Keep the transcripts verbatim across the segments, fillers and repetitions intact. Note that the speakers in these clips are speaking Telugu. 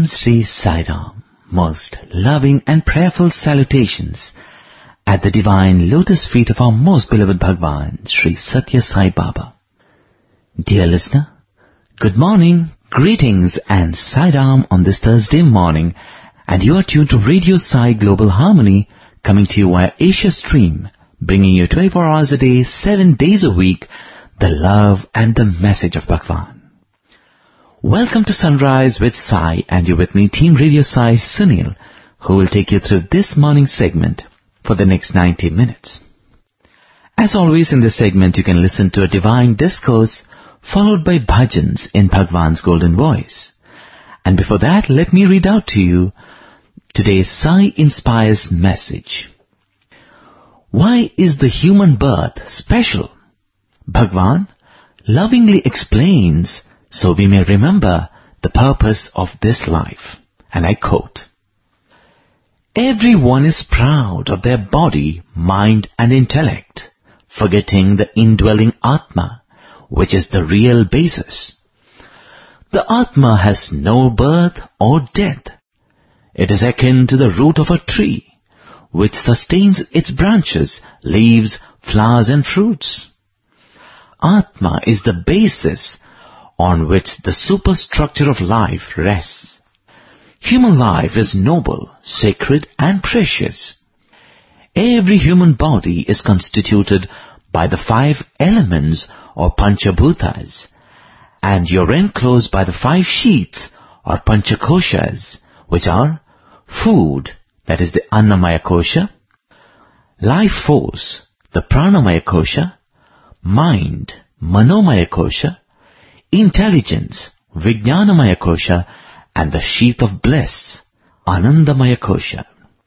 Sri Sai Ram. Most loving and prayerful salutations at the divine lotus feet of our most beloved Bhagwan, Sri Satya Sai Baba. Dear listener, good morning, greetings and Sai Ram on this Thursday morning, and you are tuned to Radio Sai Global Harmony, coming to you via Asia Stream, bringing you twenty-four hours a day, seven days a week, the love and the message of Bhagwan. Welcome to Sunrise with Sai, and you're with me, Team Radio Sai Sunil, who will take you through this morning segment for the next ninety minutes. As always in this segment, you can listen to a divine discourse followed by bhajans in Bhagwan's golden voice. And before that, let me read out to you today's Sai Inspires message. Why is the human birth special? Bhagwan lovingly explains so we may remember the purpose of this life. And I quote, "Everyone is proud of their body, mind and intellect, forgetting the indwelling Atma, which is the real basis. The Atma has no birth or death. It is akin to the root of a tree, which sustains its branches, leaves, flowers and fruits. Atma is the basis on which the superstructure of life rests. Human life is noble, sacred and precious. Every human body is constituted by the five elements or Panchabhutas, and you're enclosed by the five sheaths or Panchakoshas, which are food, that is the Annamaya Kosha, life force, the Pranamaya Kosha, mind, Manomaya Kosha, intelligence, Vijnanamaya Kosha, and the sheath of bliss, Anandamaya Kosha.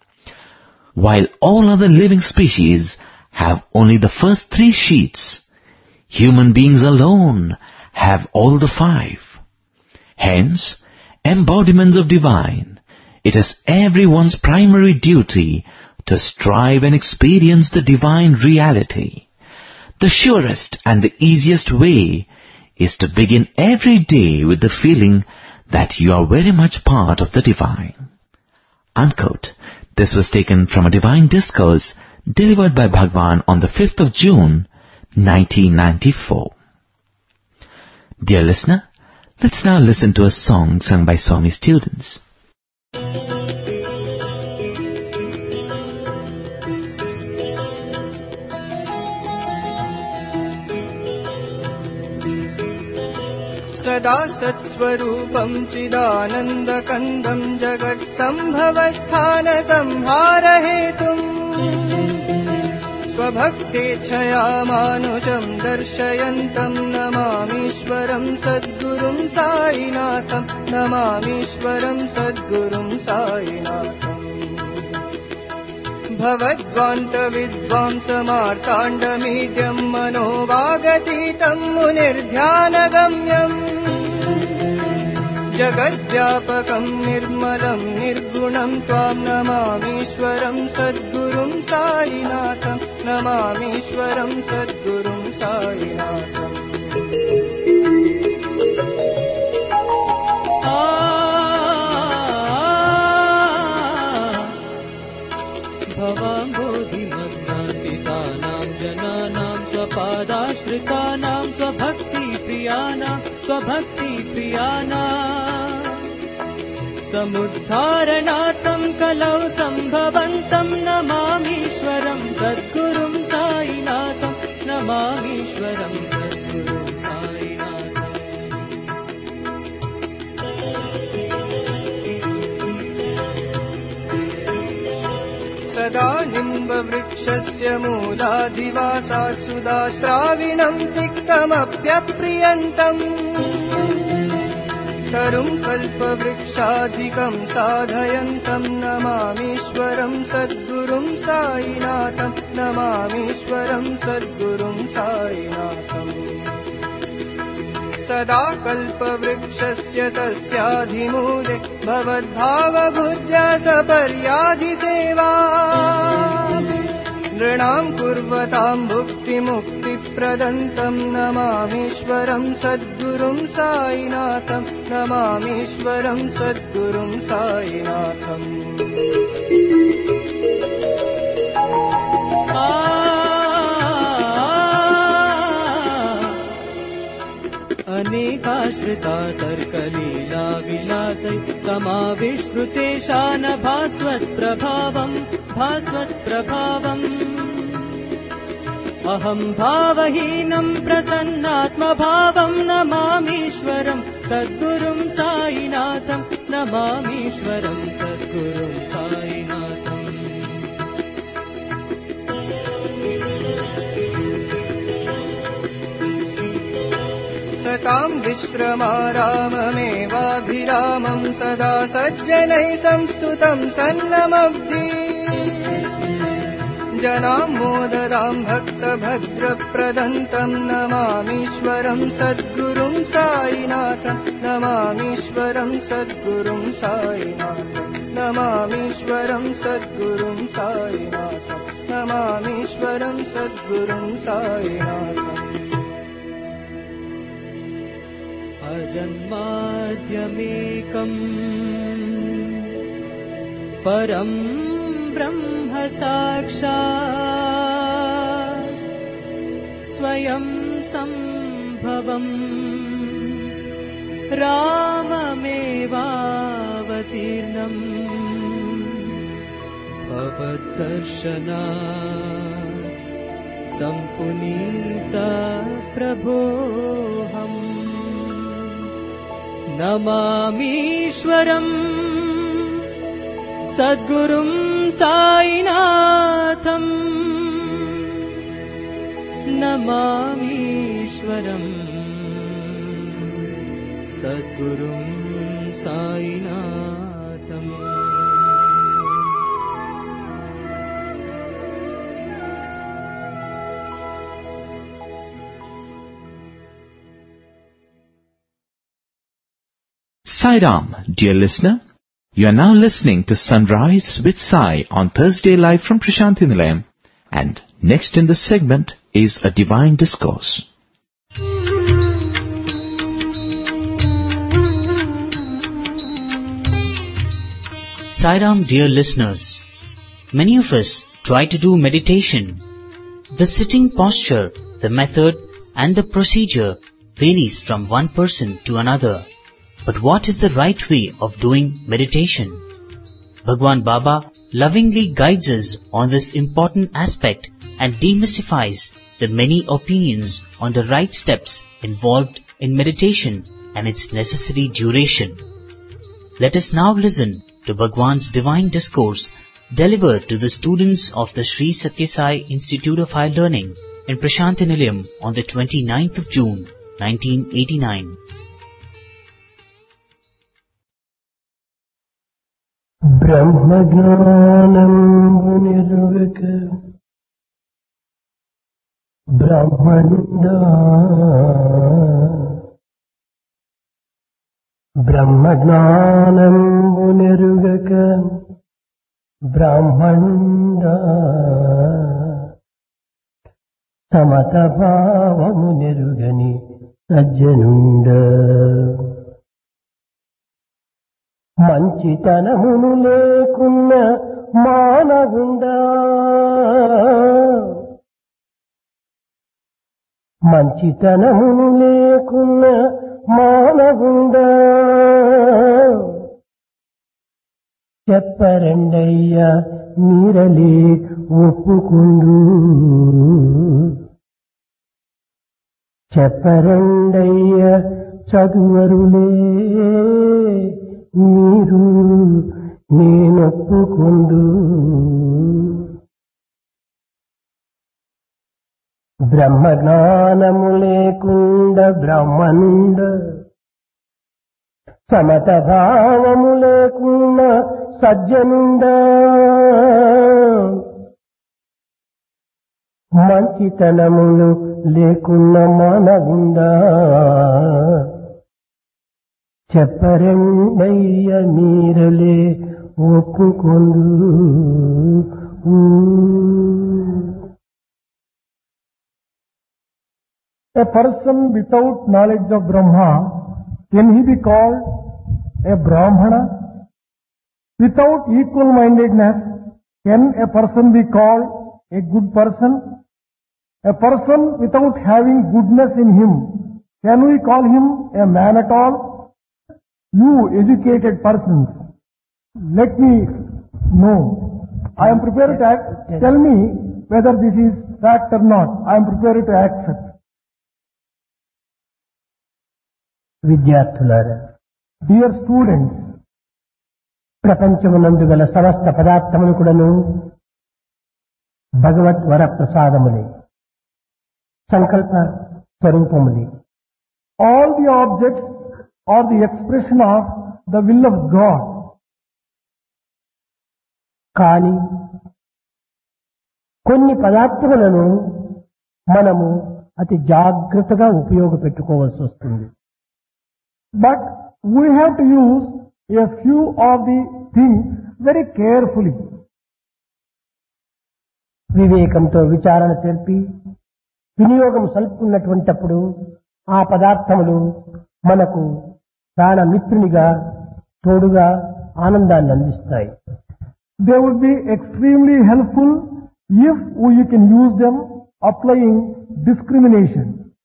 While all other living species have only the first three sheaths, human beings alone have all the five. Hence, embodiments of divine, it is everyone's primary duty to strive and experience the divine reality. The surest and the easiest way is to begin every day with the feeling that you are very much part of the divine." Unquote. This was taken from a divine discourse delivered by Bhagwan on the fifth of June, nineteen ninety-four. Dear listener, let's now listen to a song sung by Swami students. सदा सत्स्वरूपं चिदानन्दकन्दं जगत्सम्भवस्थानसंहारहेतुम् स्वभक्तेच्छया मानुषं दर्शयन्तं नमामीश्वरं सद्गुरुं साईनाथं नमामीश्वरं सद्गुरुं साईनाथम् भवद्वान्तविद्वांसमार्ताण्डमीड्यं मनोवागतीतं मुनिर्ध्यानगम्यम् जगद्व्यापकं निर्मलं निर्गुणं त्वां नमामीश्वरं सद्गुरुं साईनाथं नमामीश्वरं सद्गुरुं साईनाथम् भवाम्बोधिमग्नान्तितानां जनानां स्वपादाश्रितानां स्वभक्तिप्रियाणां स्वभक्तिप्रियाणां समुद्धारणार्थं कलौ सम्भवन्तं नमामीश्वरं सद्गुरुं साईनाथं नमामीश्वरं सद्गुरुं साईनाथम् सदा निम्बवृक्षस्य मूलाधिवासात् सुधाश्राविणं तिक्तमप्यप्रियन्तम् तरुं कल्पवृक्षाधिकं साधयन्तं नमामीश्वरं सद्गुरुं साईनाथं नमामीश्वरं सद्गुरुं साईनाथम् सदा कल्पवृक्षस्य तस्याधिमूले भवद्भावबुद्ध्या सपर्याधिसेवा नृणां कुर्वतां भुक्तिमुक्तिप्रदन्तं नमामीश्वरं सद्गुरुं साईनाथं नमामीश्वरं सद्गुरुं साईनाथम् अनेकाश्रिता तर्कलीला विलासै समाविष्कृतेशान भास्वत्प्रभावम् भास्वत्प्रभावम् अहं भावहीनं प्रसन्नात्मभावं नमामीश्वरं सद्गुरुं साईनाथं नमामीश्वरं सद्गुरुं साईनाथम् सतां विश्रमाराममेवाभिरामं सदा सज्जनैः संस्तुतं सन्नमब्धि जनां मोददां भक्तभद्रप्रदन्तं नमामीश्वरं सद्गुरुं साईनाथं नमामीश्वरं सद्गुरुं साईनाथं नमामीश्वरं सद्गुरुं साईनाथं नमामीश्वरं सद्गुरुं साईनाथम् अजन्माद्यमेकम् परं ब्रह्म साक्षात् स्वयं सम्भवम् राममेवावतीर्णम् भवद्दर्शनात् सम्पुनीता प्रभोऽहम् नमामीश्वरं सद्गुरुं साईनाथं नमामीश्वरं सद्गुरुं साईनाथम् Sai Ram, dear listener, you are now listening to Sunrise with Sai on Thursday live from Prashanthi Nilayam, and next in this segment is a divine discourse. Sai Ram, dear listeners, many of us try to do meditation. The sitting posture, the method and the procedure varies from one person to another. But what is the right way of doing meditation? Bhagwan Baba lovingly guides us on this important aspect and demystifies the many opinions on the right steps involved in meditation and its necessary duration. Let us now listen to Bhagwan's divine discourse delivered to the students of the Sri Satya Sai Institute of Higher Learning in Prashanthi Nilayam on the twenty-ninth of June, nineteen eighty-nine. ब्रह्मज्ञानं Nirvik ब्रह्मनिंदा ब्रह्मज्ञानं Nirvik ब्रह्मनिंदा समतभावము నిరుగని సజ్జనుండా మంచితనమును లేకున్న మానవుండా మంచితనమును లేకున్న మానవుండా చెప్పరండయ్యా మీరలే ఒప్పుకుందు చెప్పరండయ్యా చదువరులే మీరు నేనొప్పుకుందు బ్రహ్మజ్ఞానము లేకుండా బ్రహ్మనుండ సమత భావము లేకుండా సజ్జనుండ మంచితనములు లేకున్న మానవుండా చెప్పరండయ్య మీరలే ఒప్పుకొందు. A person without knowledge of Brahma, can he be called a Brahmana? Without equal-mindedness, can a person be called a good person? A person without having goodness in him, can we call him a man at all? You educated persons, let me know. I am prepared to act. Tell me whether this is fact or not. I am prepared to accept. విద్యార్థులారా, Dear students, ప్రపంచమునందు గల సమస్త పదార్థములు కూడాను భగవత్ వర ప్రసాదములే, సంకల్ప స్వరూపములే. all the objects are the expression of the will of God. కానీ కొన్ని పదార్థములను మనము అతి జాగ్రత్తగా ఉపయోగపెట్టుకోవాల్సి వస్తుంది. But we have to use a few of the things very carefully. వివేకంతో విచారణ చేర్పి వినియోగం సల్పుకున్నటువంటప్పుడు ఆ పదార్థములు మనకు ప్రాణమిత్రునిగా తోడుగా ఆనందాన్ని అందిస్తాయి. They would be extremely helpful if you can use them applying discrimination.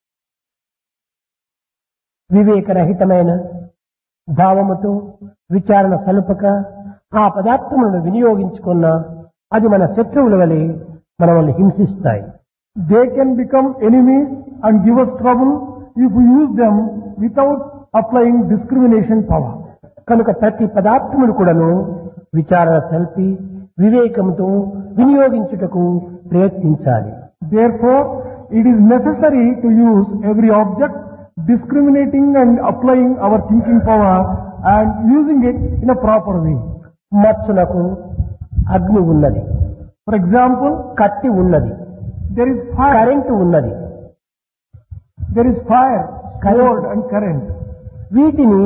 వివేకరహితమైన భావముతో విచారణ సలుపక ఆ పదార్థములను వినియోగించుకున్న అది మన శత్రువుల వలె మనల్ని హింసిస్తాయి. They can become enemies and give us trouble if we use them without applying discrimination power. కనుక ప్రతి పదార్థములు కూడాను విచారణ సల్పి వివేకంతో వినియోగించుటకు ప్రయత్నించాలి. Therefore, it is necessary to use every object discriminating and applying our thinking power and using it in a proper way. మత్సునకు అగ్ని ఉన్నది, For example, కత్తి ఉన్నది, there is fire, కరెంటు ఉన్నది. there is fire, sword and current. వీటిని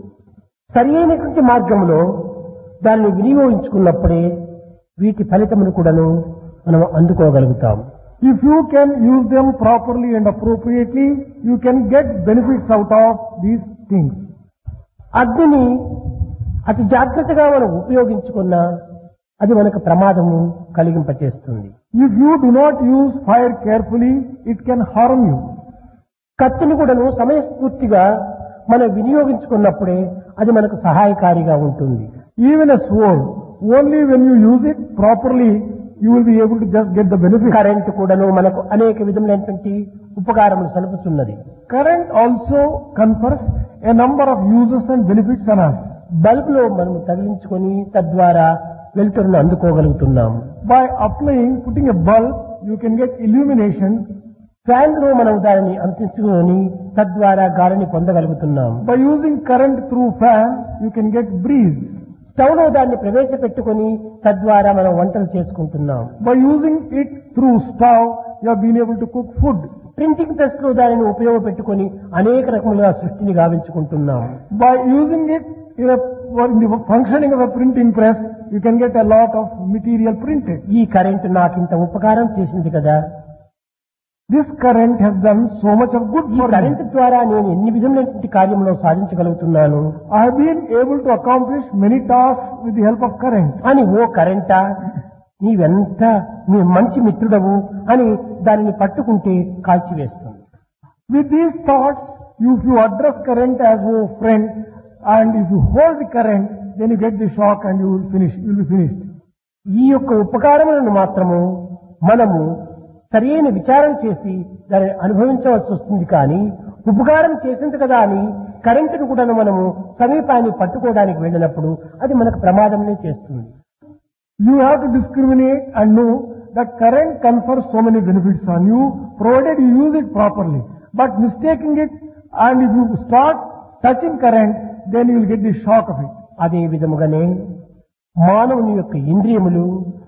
సరి అయినటువంటి మార్గంలో దాన్ని వినియోగించుకున్నప్పుడే వీటి ఫలితమును కూడాను మనం అందుకోగలుగుతాం. If you can use them properly and appropriately, you can get benefits out of these things. అగ్నిని అతి జాగ్రత్తగా మనం ఉపయోగించుకున్నా అది మనకు ప్రమాదము కలిగింపచేస్తుంది. If you do not use fire carefully, it can harm you. కత్తిని కూడాను సమయస్ఫూర్తిగా మనం వినియోగించుకున్నప్పుడే అది మనకు సహాయకారిగా ఉంటుంది. Even a sword, only when you use it properly, you will be able to just get the benefit. Current కూడాను మనకు అనేక విధములైనటువంటి ఉపకారములు సలుపుతున్నది. Current also confers a number of uses and benefits on us. బల్బులో మనం తగిలించుకొని తద్వారా వెలుతురును అందుకోగలుగుతున్నాం. By applying, putting a bulb, you can get illumination. Fan లో మనం దానిని అంటించుకొని తద్వారా గాలిని పొందగలుగుతున్నాం. By using current through fan, you can get breeze. Stove లో దాన్ని ప్రవేశపెట్టుకొని తద్వారా మనం వంటలు చేసుకుంటున్నాం. By using it through stove, you have been able to cook food. Printing press లో దానిని ఉపయోగపెట్టుకొని అనేక రకములుగా సృష్టిని గావించుకుంటున్నాం. By using it in, a, in the functioning of a printing press, you can get a lot of material printed. ఈ కరెంటు నాకు ఇంత ఉపకారం చేసింది కదా, This current has done so much of good ఈ for me. కరెంటు ద్వారా నేను ఎన్ని విధములైనటువంటి కార్యములో సాధించగలుగుతున్నాను I have been able to accomplish many tasks with the help of current. అని, ఓ కరెంటా నీవెంత నీ మంచి మిత్రుడవు అని దానిని పట్టుకుంటే కాల్చివేస్తుంది. With these thoughts, if you address current as a friend and if you hold the current, then you get the shock and you will finish, you will be finished. ఈ యొక్క ఉపకారములను మాత్రము మనము సరైన విచారం చేసి దాన్ని అనుభవించవలసి వస్తుంది. కానీ ఉపకారం చేసింది కదా అని కరెంటును కూడా మనము సమీపాన్ని పట్టుకోవడానికి వెళ్ళినప్పుడు అది మనకు ప్రమాదమే చేస్తుంది. You have to discriminate and know that current confers so many benefits on you, provided you use it properly. But mistaking it and if you start touching current, then you will get the shock of it. అదే విధముగానే మానవుని యొక్క ఇంద్రియములు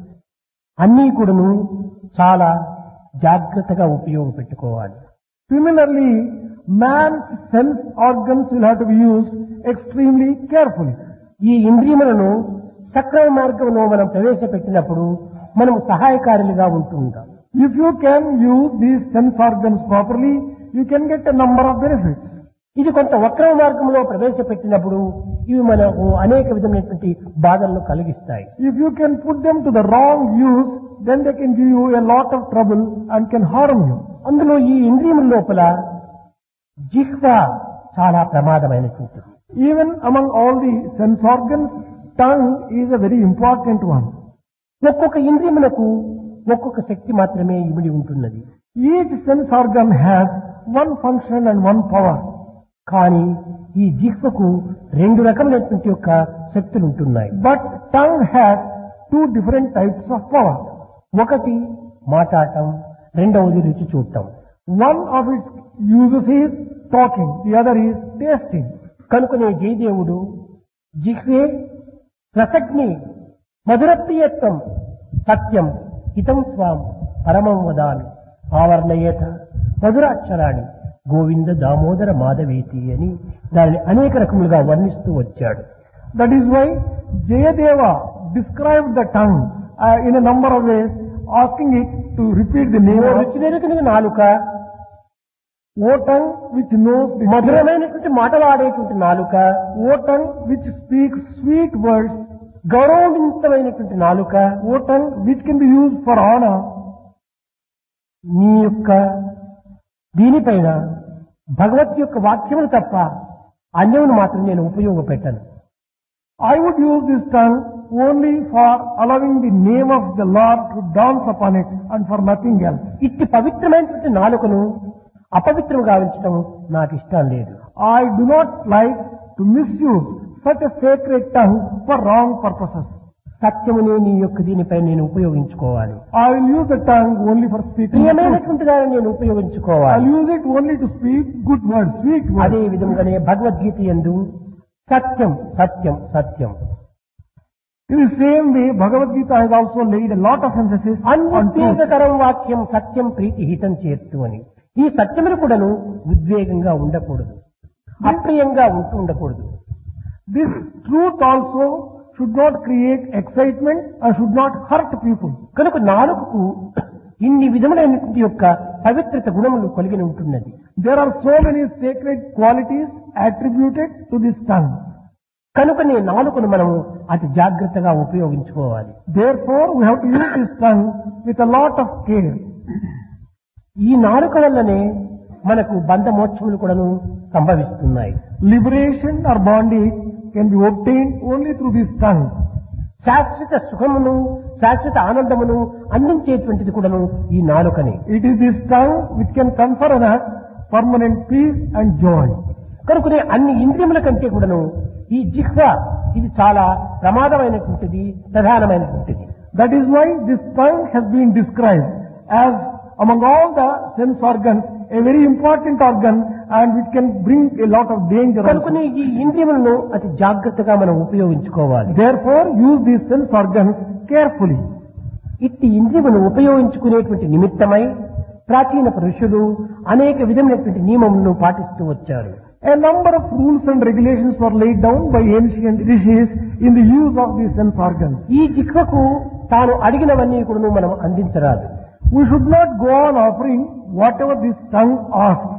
అన్నీ కూడాను చాలా జాగ్రత్తగా ఉపయోగపెట్టుకోవాలి. Similarly, man's sense organs will have to be used extremely carefully. ఈ ఇంద్రియములను సక్రమ మార్గంలో మనం ప్రవేశపెట్టినప్పుడు మనం సహాయకారులుగా ఉంటుంటాం. If you can use these sense organs properly, you can get a number of benefits. ఇది కొంత వక్ర మార్గంలో ప్రవేశపెట్టినప్పుడు ఇవి మనకు అనేక విధమైనటువంటి బాధలను కలిగిస్తాయి. If you can put them to the wrong use, then they can give you a lot of trouble and can harm you. అందులో ఈ ఇంద్రియముల లోపల జిహ్వ చాలా ప్రమాదమైనటువంటిది. Even among all the sense organs, tongue is a very important one. ఒక్కొక్క ఇంద్రియములకు ఒక్కొక్క శక్తి మాత్రమే ఇమిడి ఉంటున్నది. Each sense organ has one function and one power. కానీ ఈ జిహ్వకు రెండు రకమైనటువంటి యొక్క శక్తులు ఉంటున్నాయి. But tongue has two different types of power. ఒకటి మాట్లాడటం, రెండవది రుచి చూడటం. One of its uses is talking, the other is tasting. కనుకనే జయదేవుడు జిహ్వే రసగ్ని మధురప్రియత్వం సత్యం హితం స్వాం పరమం వదామి ఆవర్ణయేత మధురాక్షరాణి గోవింద దామోదర మాధవేతి అని దానిని అనేక రకములుగా వర్ణిస్తూ వచ్చాడు. That is why Jayadeva described the tongue uh, in a number of ways, asking it to repeat the name of రుచి నెరుకని నాలుక, O tongue which knows the మధురమైనటువంటి మాటలు ఆడేటువంటి నాలుక, O tongue which speaks sweet words, గౌరవవంతమైనటువంటి నాలుక, O tongue which can be used for honor. నీ యొక్క దీనిపైన భగవత్ యొక్క వాక్యములు తప్ప అన్యమును మాత్రం నేను ఉపయోగపెట్టను. I would use this tongue only for allowing the name of the Lord to dance upon it and for nothing else. ఇట్టి పవిత్రమైనటువంటి నాలుకను అపవిత్రం గావించడం నాకు ఇష్టం లేదు. I do not like to misuse such a sacred tongue for wrong purposes. సత్యమునే నీ యొక్క దీనిపై నేను ఉపయోగించుకోవాలి. I will use the tongue only for speaking truth. ప్రియమైనటువంటి దాన్ని నేను I ఉపయోగించుకోవాలి. will use it only to speak good words, sweet words. అదే విధంగానే భగవద్గీత యందు సత్యం సత్యం సత్యం In the same way, Bhagavad Gita has also laid a lot of emphasis on truth. అనుద్వేగకరం వాక్యం సత్యం ప్రీతి హితం చేస్తూ అని. ఈ సత్యములు కూడాను ఉద్వేగంగా ఉండకూడదు, అప్రియంగా ఉంటూ ఉండకూడదు. This truth also should not create excitement and should not hurt people. కనుక నాలుకకు ఇన్ని విధములైనటువంటి యొక్క పవిత్రత గుణములు కలిగి ఉంటున్నది. There are so many sacred qualities attributed to this tongue. కనుకనే నాలుకను మనము అతి జాగ్రత్తగా ఉపయోగించుకోవాలి. Therefore, we have to use this tongue with a lot of care. ఈ నాలుక వల్లనే మనకు బంధమోక్షములు కూడాను సంభవిస్తున్నాయి. Liberation or bondage can be obtained only through this tongue. శాశ్వత సుఖమును శాశ్వత ఆనందమును అందించేటువంటిది కూడాను ఈ నాలుకనే. It is this tongue which can confer on us permanent peace and joy. కనుకనే అన్ని ఇంద్రియముల కంటే కూడాను ఈ జిహ్వ ఇది చాలా ప్రమాదమైనటువంటిది, ప్రధానమైనటువంటిది. That is why this tongue has been described as among all the sense organs a very important organ and which can bring a lot of danger also. కనుకనే ఈ ఇంద్రియములను అతి జాగ్రత్తగా మనం ఉపయోగించుకోవాలి. Therefore, use these sense organs carefully. ఇట్టి ఇంద్రియమును ఉపయోగించుకునేటువంటి నిమిత్తమై ప్రాచీన పురుషులు అనేక విధమైనటువంటి నియమములను పాటిస్తూ వచ్చారు. A number of rules and regulations were laid down by ancient rishis in the use of these sense organs. ఈ జిహ్వకు తాను అడిగినవన్నీ కూడా మనం అందించరాదు. We should not go on offering whatever this tongue asks.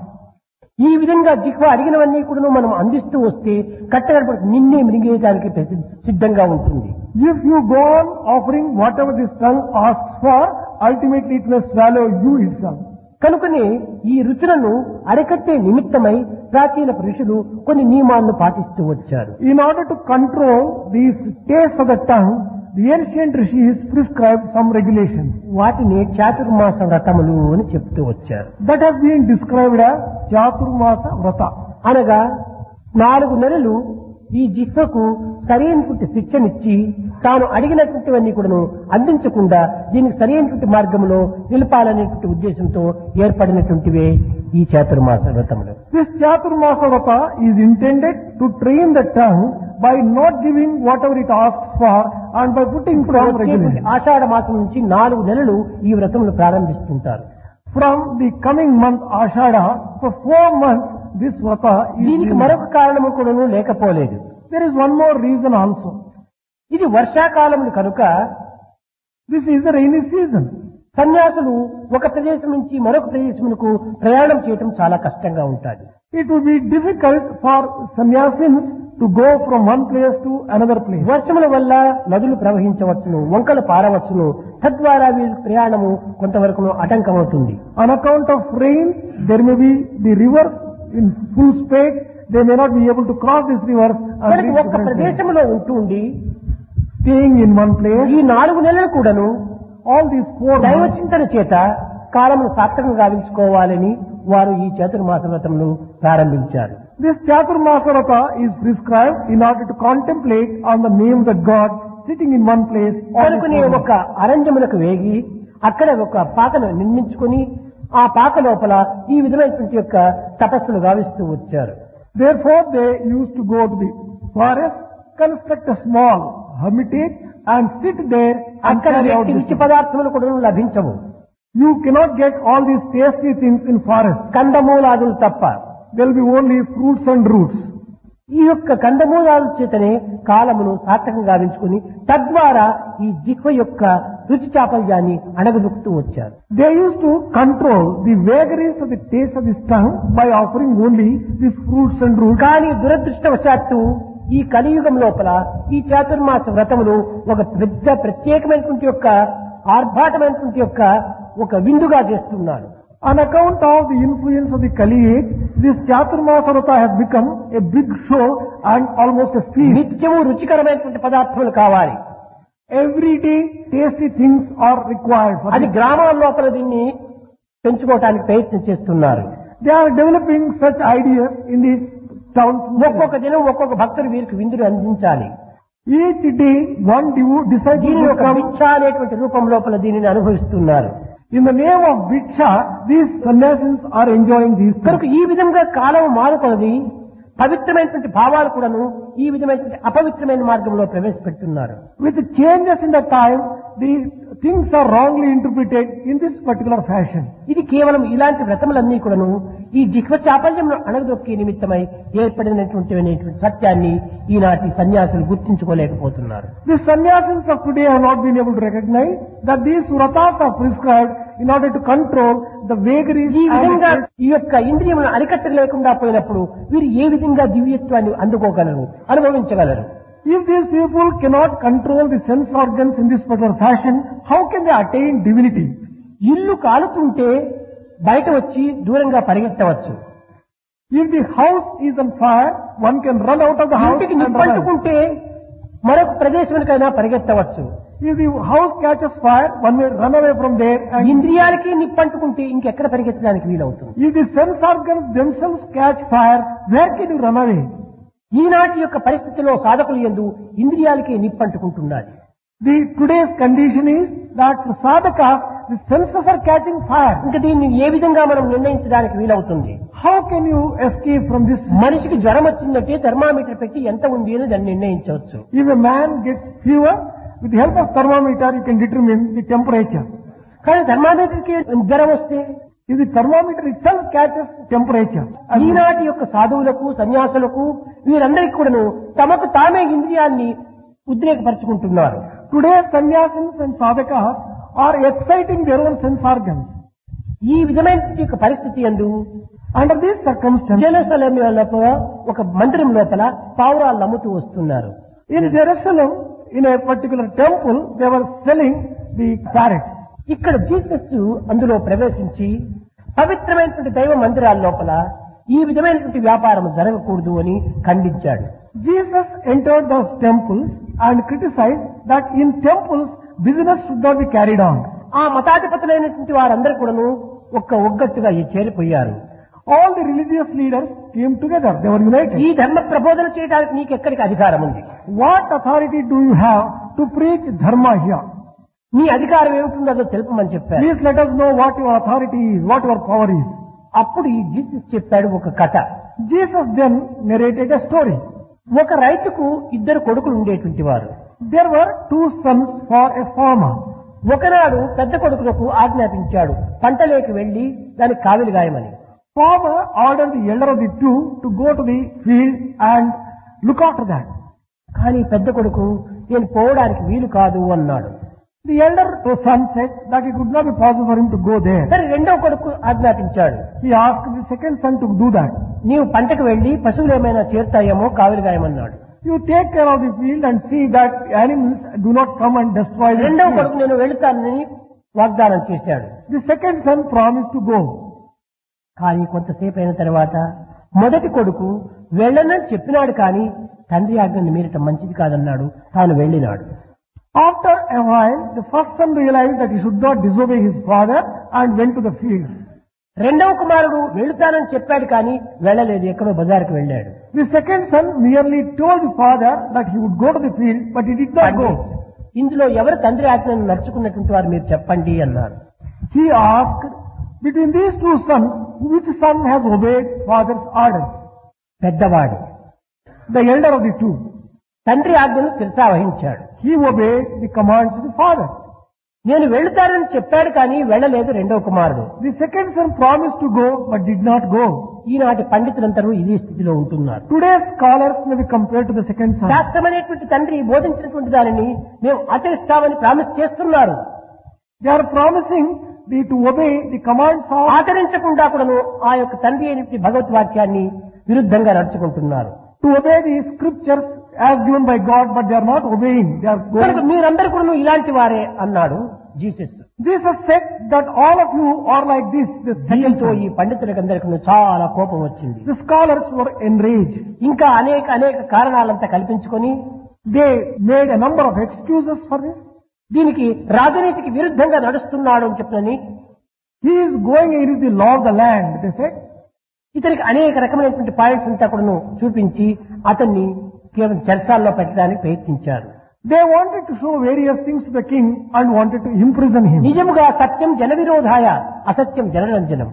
ఈ విధంగా జిహ్వ అడిగినవన్నీ కూడా మనం అందిస్తూ వస్తే కట్టగడప నిన్నే మింగేయడానికి ప్రతి- సిద్ధంగా ఉంటుంది. If you go on offering whatever this tongue asks for, ultimately it will swallow you itself. కనుకనే ఈ రుచులను అరికట్టే నిమిత్తమై ప్రాచీన పురుషులు కొన్ని నియమాలను పాటిస్తూ వచ్చారు. In order to control these tastes of the tongue, the ancient rishis prescribed some regulations. వాటిని చాతుర్మాస వ్రతములు అని చెప్తూ వచ్చారు. That has been described as Chaturmasa Vrata. అనగా నాలుగు నెలలు ఈ జిహ్వకు సరైనటువంటి శిక్షనిచ్చి తాను అడిగినటువంటివన్నీ కూడాను అందించకుండా దీనికి సరైనటువంటి మార్గంలో నిలపాలనేటువంటి ఉద్దేశంతో ఏర్పడినటువంటివే ఈ చాతుర్మాస వ్రతములు. This Chaturmasa Vrata is intended to train the tongue by not giving whatever it asks for and by putting some regulations. ఆషాఢ మాసం నుంచి నాలుగు నెలలు ఈ వ్రతములు ప్రారంభిస్తుంటారు. From the coming month Ashada, for four months this Vrata is దీనికి used. మరొక కారణము కూడాను లేకపోలేదు. There is one more reason also. ఇది వర్షాకాలములు కనుక This is the rainy season. సన్యాసులు ఒక ప్రదేశం నుంచి మరొక ప్రదేశమునకు ప్రయాణం చేయటం చాలా కష్టంగా ఉంటుంది. It would be difficult for sannyasins to go from one place to another place. వర్షముల వల్ల నదులు ప్రవహించవచ్చును, వంకలు పారవచ్చును, తద్వారా వీరి ప్రయాణము కొంతవరకు ఆటంకమవుతుంది. On account of rain, there may be the river in full spate. They may not be able to cross this river and కనుక reach ఒక్క different places. ప్రదేశంలో ఉంటూ ఉండి Staying in one place, ఈ నాలుగు నెలలు కూడాను all these four దైవ months, చింతన చేత కాలమును సార్థకంగా గావించుకోవాలని వారు ఈ చతుర్మాస వ్రతమును ప్రారంభించారు. this Chaturmasa Vrata is prescribed in order to contemplate on the name of God sitting in one place. all these కనుకనే four ఒక months. అరణ్యములకు వేగి అక్కడ ఒక పాకను నిర్మించుకుని ఆ పాక లోపల ఈ విధమైనటువంటి యొక్క తపస్సులు గావిస్తూ వచ్చారు. Therefore, they used to go to the forest, construct a small hermitage and sit there and అక్కడ carry out వ్యక్తి this. రుచి పదార్థములు కూడా లభించవు. You cannot get all these tasty things in forest. కందమూలాదులు తప్ప. There will be only fruits and roots. ఈ యొక్క కందమూలాల చేతనే కాలమును సార్థకంగా గావించుకుని తద్వారా ఈ జిహ్వ యొక్క రుచి చాపల్యాన్ని అణగదొక్కుతూ వచ్చారు. They used to control the vagaries of the taste of this tongue by offering only these fruits and roots. కానీ దురదృష్టవశాత్తు ఈ కలియుగం లోపల ఈ చాతుర్మాస వ్రతములు ఒక పెద్ద ప్రత్యేకమైనటువంటి యొక్క ఆర్భాటమైనటువంటి యొక్క ఒక విందుగా చేస్తున్నారు. On account of the influence of the Kali age, this Chaturmasa Vrata has become a big show and almost a feast. నిత్యము రుచికరమైనటువంటి పదార్థములు కావాలి. Every day tasty things are required for అది this. గ్రామాల లోపల దీన్ని పెంచుకోవడానికి ప్రయత్నం చేస్తున్నారు. They are developing such ideas in these towns. ఒక్కొక్క దినం ఒక్కొక్క భక్తుడు వీరికి విందులు అందించాలి. Each day one devo- disciple దీని will ఒక come. భిక్ష అనేటువంటి రూపం లోపల దీనిని అనుభవిస్తున్నారు. In the name of Bhiksha, these sannyasins are enjoying these కనుక things. ఈ విధంగా కాలం మారుతున్నది. పవిత్రమైనటువంటి భావాలు కూడాను ఈ విధమైనటువంటి అపవిత్రమైన మార్గంలో ప్రవేశపెడుతున్నారు. With the changes in the time, the things are wrongly interpreted in this particular fashion. ఇది కేవలం ఇలాంటి వ్రతములన్నీ కూడాను ఈ జిహ్వ చాపల్యంలో అణగదొక్కే నిమిత్తమై ఏర్పడినటువంటి అనేటువంటి సత్యాన్ని ఈనాటి సన్యాసులు గుర్తించుకోలేకపోతున్నారు. The sannyasins of today have not been able to recognize that these vratas are prescribed in order to control the vagaries ఈ and విధంగా the- ఈ యొక్క ఇంద్రియములను అరికట్టలేకుండా పోయినప్పుడు వీరు ఏ విధంగా దివ్యత్వాన్ని అందుకోగలరు, అనుభవించగలరు? If these people cannot control the sense organs in this particular fashion, how can they attain divinity? ఇల్లు కాలుతుంటే బయట వచ్చి దూరంగా పరిగెత్తవచ్చు. If the house is on fire, one can run out of the house ఇంటికి and run. నిప్పంటుకుంటే మరొక ప్రదేశానికైనా పరిగెత్తవచ్చు. If the house catches fire, one may run away from there. And ఇంద్రియాలకి నిప్పంటుకుంటే ఇంకెక్కడ పరిగెత్తడానికి వీలవుతుంది? if the sense organs themselves catch fire, where can you run away? ఈనాటి యొక్క పరిస్థితిలో సాధకులు యందు ఇంద్రియాలకి నిప్పంటుకుంటున్నది. The today's condition is that for sadhakas, the senses are catching fire. ఇంకా దీన్ని ఏ విధంగా మనం నిర్ణయించడానికి వీలవుతుంది? How can you escape from this? మనిషికి జ్వరం వచ్చిందంటే థర్మామీటర్ పెట్టి ఎంత ఉంది అని దాన్ని నిర్ణయించవచ్చు. If a man gets fever, with the help of thermometer, you can determine the temperature. కానీ థర్మామీటర్కి జ్వరం వస్తే If the thermometer itself catches temperature, and ఈనాటి యొక్క సాధువులకు సన్యాసులకు వీరందరికీ కూడాను తమకు తామే ఇంద్రియాన్ని ఉద్రేకపరుచుకుంటున్నారు. today's sannyasins and sadhakas are exciting their own sense organs. ఈ విధమైన యొక్క పరిస్థితి యందు Under these circumstances, జెరూసలేం లోపల ఒక మందిరం లోపల పావురాలు అమ్ముతూ వస్తున్నారు. in Jerusalem, in a particular temple, they were selling the parrots. ఇక్కడ జీసస్ అందులో ప్రవేశించి పవిత్రమైనటువంటి దైవ మందిరాల లోపల ఈ విధమైనటువంటి వ్యాపారం జరగకూడదు అని ఖండించాడు. Jesus entered those temples and criticized that in temples business should not be carried on. ఆ మతాధిపతులైనటువంటి వారందరూ కూడాను ఒక్క ఒగ్గట్టుగా ఈ చేరిపోయారు. All the religious leaders came together. They were united. ఈ ధర్మ ప్రబోధన చేయడానికి నీకు ఎక్కడికి అధికారం ఉంది? What authority do you have to preach dharma here? నీ అధికారం ఏమిటిందో తెలుపమని చెప్పారు. Please let us know what your authority is, what your power is. అప్పుడు ఈ జీసస్ చెప్పాడు ఒక కథ. Jesus then narrated a story. ఒక రైతుకు ఇద్దరు కొడుకులు ఉండేటువంటి వారు. There were two sons for a farmer. ఒకనాడు పెద్ద కొడుకులకు ఆజ్ఞాపించాడు పంటలోకి వెళ్లి దానికి కావిలి గాయమని. Farmer ordered the elder of the two to go to the field and look after that. కానీ పెద్ద కొడుకు నేను పోవడానికి వీలు కాదు అన్నాడు. The elder son said that it would not be possible for him to go there. సరే రెండో కొడుకు ఆజ్ఞాపించాడు. He asked the second son to do that. నీవు పంటకు వెళ్లి పశువులు ఏమైనా చేరుతాయేమో కావిలి గాయమన్నాడు. You take care of the field and see that animals do not come and destroy the రెండో field. కొడుకు నేను వెళుతానని వాగ్దానం చేశాడు. The second son promised to go. కానీ కొంతసేపు అయిన తర్వాత మొదటి కొడుకు వెళ్ళనని చెప్పినాడు కానీ తండ్రి ఆజ్ఞను మీరటం మంచిది కాదన్నాడు. తాను వెళ్ళినాడు. After a while, the first son realized that he should not disobey his father and went to the field. రెండవ కుమారుడు వెళుతానని చెప్పాడు కానీ వెళ్ళలేదు, ఎక్కడో బజారుకు వెళ్ళాడు. The second son merely told the father that he would go to the field, but he did not go. ఇందులో ఎవరు తండ్రి ఆజ్ఞను నడుచుకున్నటువంటి వారు మీరు చెప్పండి అన్నారు. He asked, between these two sons, which son has obeyed father's orders? పెద్దవాడు The elder of the two. తండ్రి ఆజ్ఞను శిరసా వహించాడు. He obeyed the commands of the father. నేను వెళుతానని చెప్పాడు కానీ వెళ్ళలేదు రెండవ కుమారుడు. The second son promised to go, but did not go. ఈనాటి పండితులందరూ ఇదే స్థితిలో ఉంటున్నారు. Today's scholars may be compared to the second son. శాస్త్రం అనేటువంటి తండ్రి బోధించినటువంటి దానిని మేము ఆచరిస్తామని ప్రామిస్ చేస్తున్నారు. They are promising the, to obey the commands of. ఆచరించకుండా కూడాను ఆ యొక్క తండ్రి అయినటువంటి భగవత్ వాక్యాన్ని విరుద్ధంగా నడుచుకుంటున్నారు. To obey the scriptures as given by God, but they are not obeying. They are కనుక going. మీరందరూ కూడా ఇలాంటి వారే అన్నాడు Jesus. Jesus said that all of you are like this. The second దీంతో ఈ son. పండితులకందరికీ చాలా కోపం వచ్చింది. The scholars were enraged. ఇంకా అనేక అనేక కారణాలంతా కల్పించుకొని They made a number of excuses for this. దీనికి రాజనీతికి విరుద్ధంగా నడుస్తున్నాడు అని చెప్పని He is going against the law of the land, they said. ఇతనికి అనేక రకమైనటువంటి పాయింట్స్ అంతా కూడా చూపించి అతన్ని కేవలం చర్చాల్లో పెట్టడానికి ప్రయత్నించారు. They wanted to show various things to the king and wanted to imprison him. నిజముగా సత్యం జన విరోధాయ అసత్యం జనరంజనం.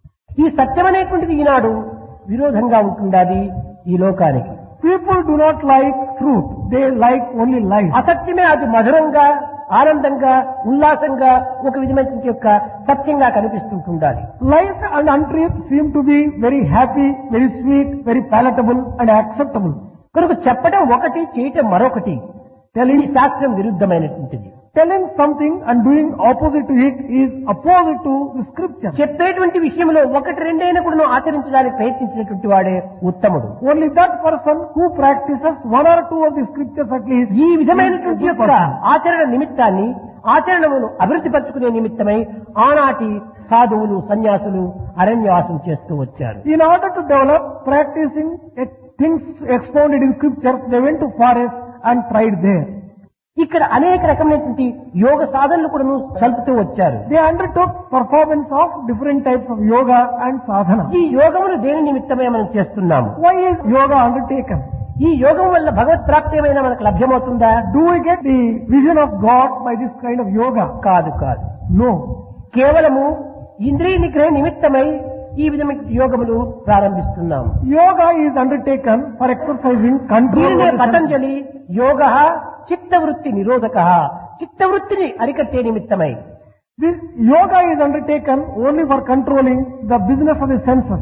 ఈ సత్యం అనేటువంటిది ఈనాడు విరోధంగా ఉంటుండాది ఈ లోకానికి. People do not like truth. They like only lies. అసత్యమే అది మధురంగా ఆనందంగా ఉల్లాసంగా ఒక విధమైన యొక్క సత్యంగా కనిపిస్తుంటుండాలి. Lies and untruth seem to be very happy, very sweet, very palatable and acceptable. కనుక చెప్పడం ఒకటి చేయటం మరొకటి. Telling, ఈ శాస్త్రం విరుద్ధమైనటువంటిది. telling something and doing opposite to it is opposite to the scripture. చెప్పేటువంటి విషయంలో ఒకటి రెండైనా కూడా ఆచరించడానికి ప్రయత్నించినటువంటి వాడే ఉత్తముడు. Only that person who practices one or two of the scriptures at least. ఈ విధమైనటువంటి యొక్క ఆచరణ నిమిత్తాన్ని ఆచరణను అభివృద్ధి పరచుకునే నిమిత్తమై ఆనాటి సాధువులు సన్యాసులు అరణ్యవాసం చేస్తూ వచ్చారు. In order to develop practicing eh, things expounded in scriptures, they went to forest and tried there. ఇక్కడ అనేక రకమైనటువంటి యోగ సాధనలు కూడా చల్పుతూ వచ్చారు. They undertook performance of different types of yoga and sadhana. ఈ యోగమును దేని నిమిత్తమే మనం చేస్తున్నాము? Why is yoga undertaken? ఈ యోగం వల్ల భగవత్ ప్రాప్తి ఏమైనా మనకు లభ్యమవుతుందా? Do we get the vision of God by this kind of yoga? కాదు కాదు. No. కేవలము ఇంద్రియ నిగ్రహ నిమిత్తమై ఈ విధమైన యోగములు ప్రారంభిస్తున్నాము. Yoga is undertaken for exercising control దీనినే over the senses. పతంజలి యోగ చిత్తవృత్తి నిరోధక చిత్తవృత్తిని అరికట్టే నిమిత్తమై. This yoga is undertaken only for controlling the business of the senses.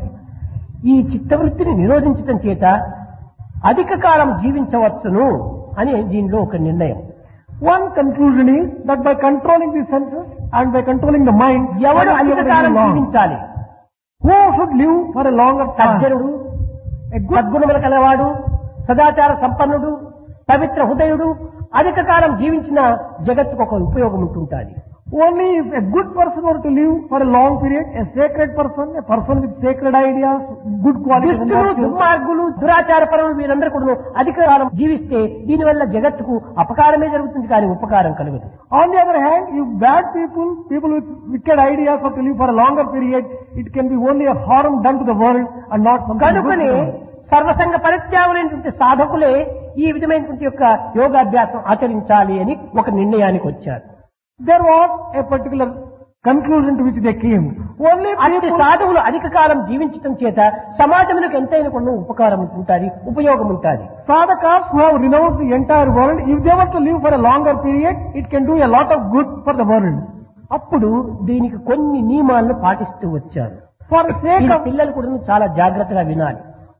ఈ చిత్తవృత్తిని నిరోధించటం చేత అధిక కాలం జీవించవచ్చును అని దీనిలో ఒక నిర్ణయం. One conclusion is that by controlling the senses and by controlling the mind, ఎవడు one is అధిక able to column live long. జీవించాలి? Who should live for a longer time? సజ్జనుడు, సద్గుణముల కలవాడు, సదాచార సంపన్నుడు, పవిత్ర హృదయుడు అధిక కాలం జీవించిన జగత్తుకు ఒక ఉపయోగం ఉంటుంటాది. Only if a good person were to live for a long period, a sacred person, a person with sacred ideas, good qualities and దుష్టులు, virtues. దుర్మార్గులు, దురాచార పరులు వీరందరూ కూడా అధిక కాలం జీవిస్తే దీనివల్ల జగత్తుకు అపకారమే జరుగుతుంది కానీ ఉపకారం కలుగుతుంది. On the other hand, if bad people, people with wicked ideas are to live for a longer period, it can be only a harm done to the world and not something good to కనుకనే the world. సర్వసంగ పరిత్యాగులైనటువంటి సాధకులే ఈ విధమైనటువంటి యొక్క యోగాభ్యాసం ఆచరించాలి అని ఒక నిర్ణయానికి వచ్చారు. There was a particular conclusion to which they came. Only అట్టి people, సాధువులు అధిక కాలం జీవించటం చేత సమాజములకు ఎంతైనా కొన్ని ఉపకారం ఉంటుంది, ఉపయోగం ఉంటుంది. sadhakas who have renounced the entire world, if they were to live for a longer period, it can do a lot of good for the world. అప్పుడు దీనికి కొన్ని నియమాలను పాటిస్తూ వచ్చారు. For the sake దీని of, పిల్లలు కూడా చాలా జాగ్రత్తగా వినాలి.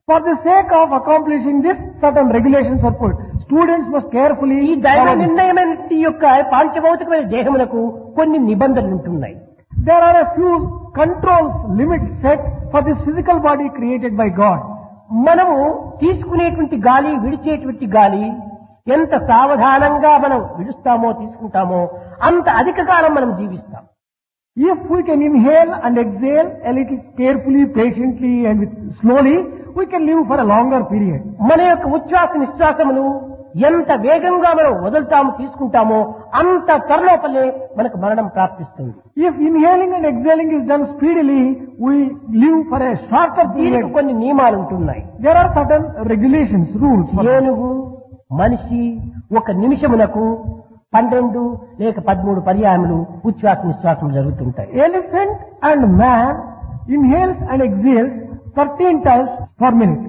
For the sake of accomplishing this, certain regulations are put. Students must carefully ఈ దైవ follow this. నిర్ణయమైన యొక్క పాంచభౌతికమైన దేహములకు కొన్ని నిబంధనలు ఉంటున్నాయి. There are a few controls, limits set for this physical body created by God. మనము తీసుకునేటువంటి గాలి, విడిచేటువంటి గాలి ఎంత సావధానంగా మనం విడుస్తామో తీసుకుంటామో అంత అధిక కాలం మనం జీవిస్తాం. If we can inhale and exhale a little carefully, patiently and with, slowly, we can live for a longer period. మన యొక్క ఉచ్ఛ్వాస నిశ్వాసములు ఎంత వేగంగా మనం వదులుతాము తీసుకుంటామో అంత త్వరలోపలే మనకు మరణం ప్రాప్తిస్తుంది. If inhaling and exhaling is done speedily, we live for a shorter దీనికి period. కొన్ని నియమాలు ఉంటున్నాయి. There are certain regulations, rules. For ఏనుగు మనిషి ఒక నిమిషమునకు పన్నెండు లేక పదమూడు పర్యాయములు ఉచ్ఛ్వాస నిశ్వాసములు జరుగుతుంటాయి. Elephant and man inhales and exhales thirteen times per minute.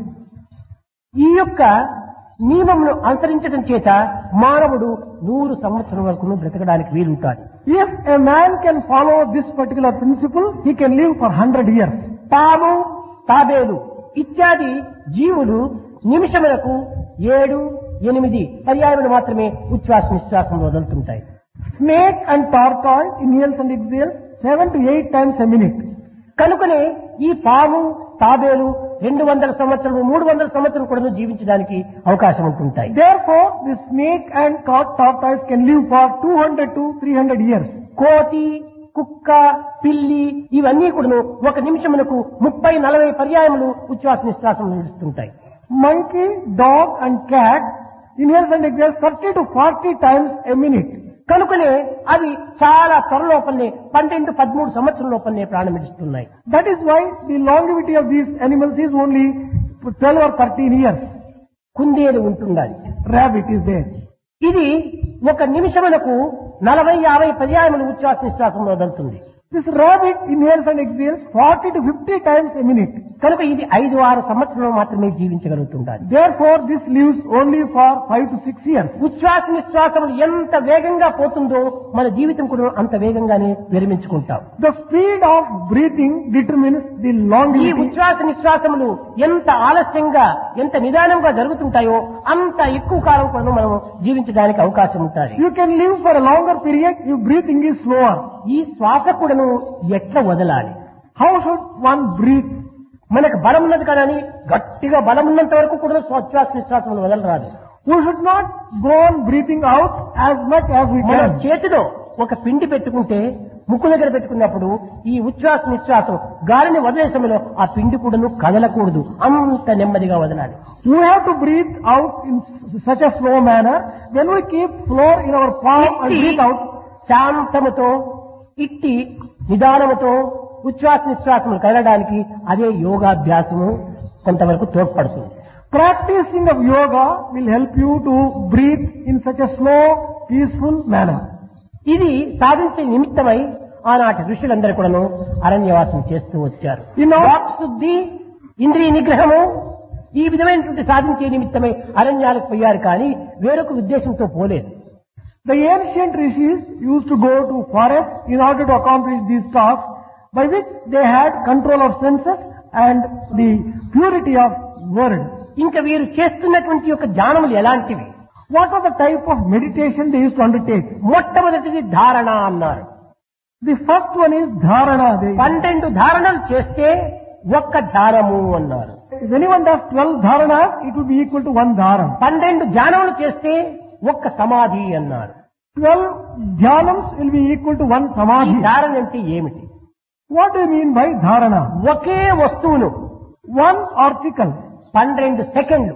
ఈ యొక్క నియమమును అనుసరించడం చేత మానవుడు నూరు సంవత్సరం వరకు బ్రతకడానికి వీలుంటాడు. If a man can follow this particular principle, he can live for one hundred years. పాము, తాబేలు ఇత్యాది జీవులు నిమిషములకు ఏడు ఎనిమిది పర్యాయములు మాత్రమే ఉచ్ఛ్వాస నిశ్వాసం వదులుతుంటాయి. Snake and tortoise inhales and exhales seven to eight times a minute. కనుకనే ఈ పాము తాబేలు రెండు వందల సంవత్సరాలు మూడు వందల సంవత్సరాలు కూడా జీవించడానికి అవకాశం ఉంటుంటాయి. Therefore, the snake and tor- tortoise can live for two hundred to three hundred years. కోతి, కుక్క, పిల్లి ఇవన్నీ కూడా ఒక నిమిషమునకు ముప్పై నలభై పర్యాయములు ఉచ్ఛ్వాస నిశ్వాసం నిలుస్తుంటాయి. Monkey, dog and cat inhales and exhales thirty to forty times a minute. కనుకనే అవి చాలా త్వరలోపలనే పన్నెండు పదమూడు సంవత్సరం లోపలనే ప్రాణమిస్తున్నాయి. That is why the longevity of these animals is only twelve or thirteen years. కుందేలు ఉంటుండాలి. Rabbit is there. ఇది ఒక నిమిషమునకు నలభై యాభై పర్యాయములు ఉచ్ఛ్వాస నిశ్వాసం వదులుతుంది. This rabbit inhales and exhales forty to fifty times a minute. కనుక ఇది ఐదు ఆరు సంవత్సరాలు మాత్రమే జీవించగలుగుతుండాలి. Therefore, this lives only for five to six years. ఉచ్ఛ్వాస నిశ్వాసములు ఎంత వేగంగా పోతుందో మన జీవితం కూడా అంత వేగంగానే విరమించుకుంటాం. The speed of breathing determines the ఈ longevity. ఉచ్ఛ్వాస నిశ్వాసములు ఎంత ఆలస్యంగా ఎంత నిదానంగా జరుగుతుంటాయో అంత ఎక్కువ కాలం కూడా మనం జీవించడానికి అవకాశం ఉంటుంది. You can live for a longer period if breathing is slower. ఈ శ్వాస కూడాను ఎట్లా వదలాలి? How should one breathe? మనకు బలం ఉన్నది కానీ గట్టిగా బలం ఉన్నంత వరకు కూడా ఉచ్ఛ్వాస నిశ్వాసములు వదలరాదు. We should not go on breathing out as much as we మన can. చేతిలో ఒక పిండి పెట్టుకుంటే ముక్కు దగ్గర పెట్టుకున్నప్పుడు ఈ ఉచ్ఛ్వాస నిశ్వాసం గాలిని వదిలే సమయంలో ఆ పిండి కూడాను కదలకూడదు, అంత నెమ్మదిగా వదలాలి. We have to breathe out in such a slow manner. When we keep floor in our palm and ఇట్టి breathe out, శాంతముతో ఇట్టి నిదానముతో ఉచ్ఛ్వాస నిశ్వాసములు కదలడానికి అదే యోగాభ్యాసము కొంతవరకు తోడ్పడుతుంది. practicing of yoga will help you to breathe in such a slow, peaceful manner. ఇది సాధించే నిమిత్తమై ఆనాటి ఋషులందరూ కూడాను అరణ్యవాసం చేస్తూ వచ్చారు. In all- వాక్ శుద్ధి, ఇంద్రియ నిగ్రహము ఈ విధమైనటువంటి సాధించే నిమిత్తమై అరణ్యాలకు పోయారు కానీ వేరొక ఉద్దేశంతో పోలేదు. The ancient rishis used to go to forests in order to accomplish these tasks by which they had control of senses and the purity of word. ఇంకా వీరు చేస్తున్నటువంటి యొక్క ధ్యానములు ఎలాంటివి? What was the type of meditation they used to undertake? మొట్టమొదటిది ధారణ అన్నారు. The first one is dharana. They, పన్నెండు ధారణలు చేస్తే ఒక్క ధ్యానము అన్నారు. if anyone does twelve dharanas, it would be equal to one dharana. పన్నెండు ధ్యానములు చేస్తే ఒక్క సమాధి అన్నారు. twelve dhyanams will be equal to one ఈ samadhi. ధారణ అంటే ఏమిటి? What do you mean by dharana? ఒకే వస్తువును One article, పన్నెండు సెకండ్లు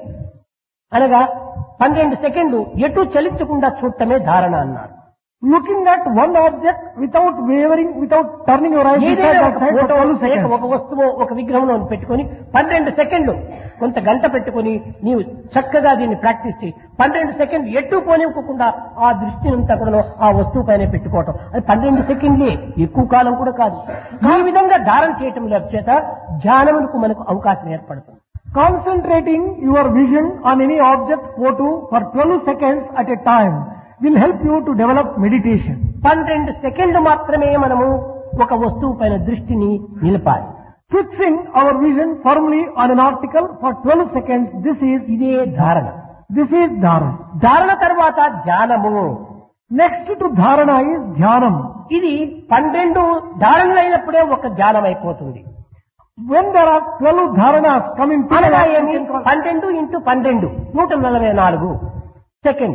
అనగా పన్నెండు సెకండ్లు ఎటు చలించకుండా చూడటమే ధారణ అన్నారు. looking at one object without wavering, without turning your eyes ఏదైనా beside ఒక that side for photo twelve లేక seconds. ఒక వస్తువు ఒక విగ్రహంలో పెట్టుకొని పన్నెండు సెకండ్లు కొంత గంట పెట్టుకొని నీవు చక్కగా దీన్ని ప్రాక్టీస్ చేయి. పన్నెండు సెకండ్లు ఎటు పోనివ్వకుండా ఆ దృష్టిని అంతా కూడా ఆ వస్తువు పైన పెట్టుకోవటం, అది పన్నెండు సెకండ్లే, ఎక్కువ కాలం కూడా కాదు. ఈ విధంగా ధారణ చేయటం చేత ధ్యానములకు మనకు అవకాశం ఏర్పడుతుంది. Concentrating your vision on any object photo for twelve seconds at a time will help you to develop meditation. పన్నెండు సెకండ్లు మాత్రమే మనము ఒక వస్తువు పైన దృష్టిని నిలపాలి. fixing our vision firmly on an article for twelve seconds. This is ఇదే ధారణ. this is dharana. ధారణ తర్వాత ధ్యానము. Next to dharana is dhyanam. ఇది పన్నెండు ధారణలు అయినప్పుడే ఒక ధ్యానం అయిపోతుంది. When there are twelve dharanas coming అనగా together, ఏమి? పన్నెండు ఇంటూ పన్నెండు నూట నలభై నాలుగు సెకండ్.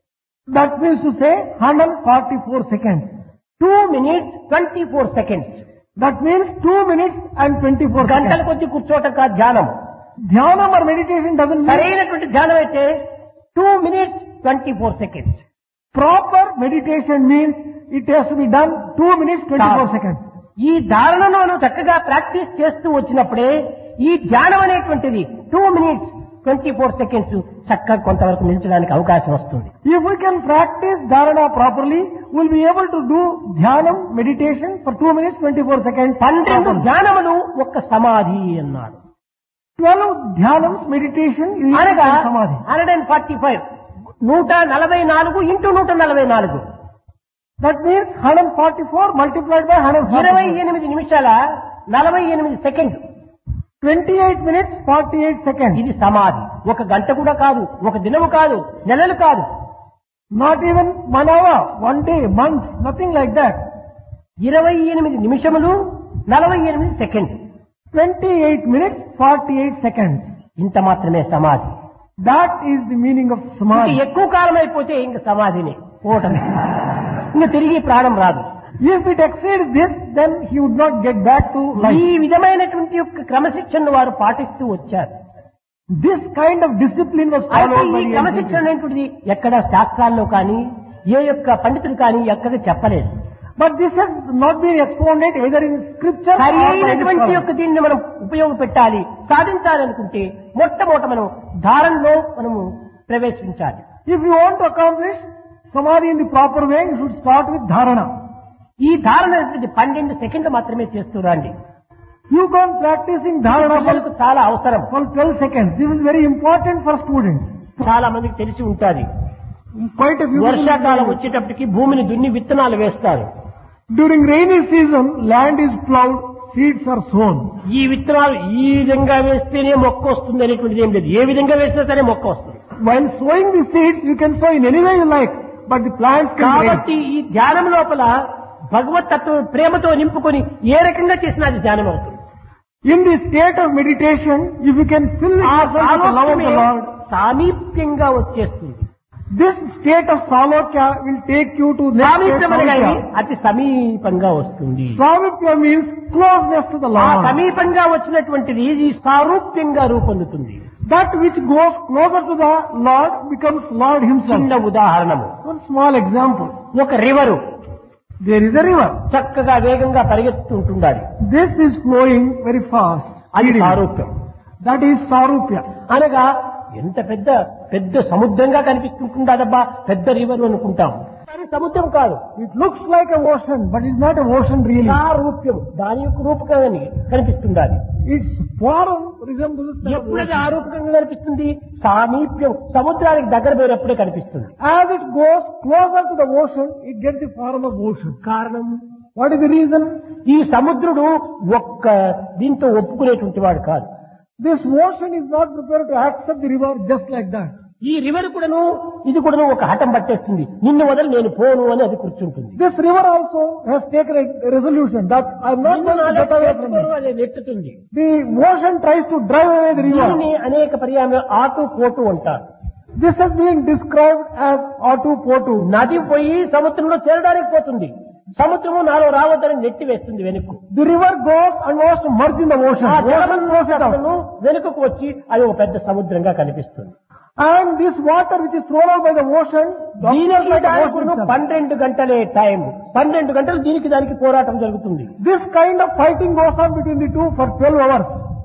that means to say one hundred forty-four seconds. Two minutes twenty four seconds. That means two minutes and twenty-four గంటల seconds. కొద్ది కూర్చోవటం కాదు ధ్యానం. Dhyanam or meditation doesn't mean సరైనటువంటి ధ్యానం అయితే two minutes twenty four seconds. proper meditation means it has to be done two minutes twenty-four Stop. seconds. ఈ ధారణను చక్కగా ప్రాక్టీస్ చేస్తూ వచ్చినప్పుడే ఈ ధ్యానం అనేటువంటిది two minutes twenty four seconds చక్కగా కొంతవరకు నిలిచడానికి అవకాశం వస్తుంది. If we can practice dharana properly, we'll be able to do dhyanam meditation for two minutes twenty-four seconds. పన్నెండు properly. ధ్యానములు ఒక్క సమాధి అన్నాడు. twelve dhyanams meditation is అనగా equal to samadhi. Hundred and forty five నూట నలభై నాలుగు ఇంటూ నూట నలభై నాలుగు That means one hundred forty-four multiplied by one hundred ఇరవై forty-four. ఎనిమిది నిమిషాల నలభై ఎనిమిది second. twenty-eight minutes forty-eight seconds. ఇది సమాధి. ఒక గంట కూడా కాదు, ఒక దినము కాదు, నెలలు కాదు. Not even one hour, one day, month, nothing like that. ఇరవై ఎనిమిది నిమిషములు నలభై ఎనిమిది second. twenty-eight minutes forty-eight seconds. ఇంత మాత్రమే సమాధి. That is the meaning of ఇంకా samadhi. ఎక్కువ కాలం అయిపోతే ఇంక సమాధిని పోవటమే. ఇంక తిరిగి ప్రాణం రాదు. If it exceeds this, then he would not get back to ఈ life. విధమైనటువంటి యొక్క క్రమశిక్షణను వారు పాటిస్తూ వచ్చారు. This kind of discipline was అయితే followed by ఈ the క్రమశిక్షణ ancients. అనేటువంటిది ఎక్కడ శాస్త్రాల్లో కానీ ఏ యొక్క పండితులు కానీ ఎక్కడ చెప్పలేదు. But this has not been expounded either in scripture or సరి by అయినటువంటి scholars. యొక్క దీన్ని మనం ఉపయోగపెట్టాలి, సాధించాలనుకుంటే మొట్టమొదట మనం ధారణలో మనము ప్రవేశించాలి. If you want to accomplish samadhi in the proper way, you should start with dharana. ఈ ధారణ అనేటువంటి పన్నెండు సెకండ్లు మాత్రమే చేస్తురండి. You go on practicing dharana పిల్లలకు for, చాలా అవసరం. for twelve seconds. This is very important for students. చాలా మందికి తెలిసి ఉంటుంది. Quite a few వర్షాకాలం people, వచ్చేటప్పటికి భూమిని దున్ని విత్తనాలు వేస్తారు. during rainy season, land is plowed, seeds are sown. ఈ విత్తనాలు ఈ విధంగా వేస్తేనే మొక్క వస్తుంది అనేటువంటిది ఏం లేదు. ఏ విధంగా వేసినా సరే మొక్క వస్తుంది. While sowing the seeds, you can sow in any way you like, but the plants can grow. కాబట్టి ఈ ధ్యానం లోపల భగవత్ తత్వం ప్రేమతో నింపుకొని ఏ రకంగా చేసినా అది ధ్యానం అవుతుంది. In the state of meditation, if you can fill it ఆ yourself with the love of the Lord, సామీప్యంగా వచ్చేస్తుంది. this state of salokya will take you to next state సామీప్యం అనేది salokya. అతి సమీపంగా వస్తుంది. Samipya means closeness to the ఆ Lord. సమీపంగా వచ్చినటువంటిది ఈ సారూప్యంగా రూపొందుతుంది. That which goes closer to the Lord becomes Lord Himself. చిన్న ఉదాహరణము, One small example. ఒక river There is a river. చక్కగా వేగంగా పరిగెత్తుంటుండాలి. This is flowing very fast. అది Speedily. సారూప్యం. That is Sarupya. అనగా ఎంత పెద్ద పెద్ద సముద్రంగా కనిపిస్తుంటుందబ్బా పెద్ద రివర్ అనుకుంటాం. కానీ సముద్రం కాదు, It looks like a ocean, but it's not an ocean really. సారూప్యం దాని యొక్క రూపకంగా కనిపిస్తుండాలి. Its form resembles the ఎప్పుడైతే ocean. ఆ రూపకంగా కనిపిస్తుంది, సామీప్యం సముద్రానికి దగ్గర పోయినప్పుడే కనిపిస్తుంది. As it goes closer to the ocean, it gets the form of ocean. కారణం What is the reason? ఈ సముద్రుడు ఒక్క దీంతో ఒప్పుకునేటువంటి వాడు కాదు. This ocean is not prepared to accept the river just like that. ఈ రివర్ కూడాను ఇది కూడాను ఒక హఠం పట్టేస్తుంది, నిన్ను వదిలి నేను పోను అని అది కూర్చుంటుంది. This river also has taken a resolution that I am not నిన్ను going to నాలో get away from చేర్చుకోను it. అని నెట్టుతుంది. The ocean tries to drive away the river. దీనిని అనేక పర్యాయంలో ఆటు పోటు అంటారు. This has been described as atu potu. నది పోయి సముద్రంలో చేరడానికి పోతుంది, సముద్రము నాలో రావద్దని నెట్టి వేస్తుంది వెనుక్కు. The river goes and wants to merge in the ocean. ఆ Ocean throws it out. జలము వెనుకకు వచ్చి అది ఒక పెద్ద సముద్రంగా కనిపిస్తుంది. And this water which is thrown out by the ocean, దీనికి like the దానికి ocean itself. పన్నెండు గంటలే టైం, పన్నెండు గంటలు దీనికి దానికి పోరాటం జరుగుతుంది. This kind of fighting goes on between the two for twelve hours.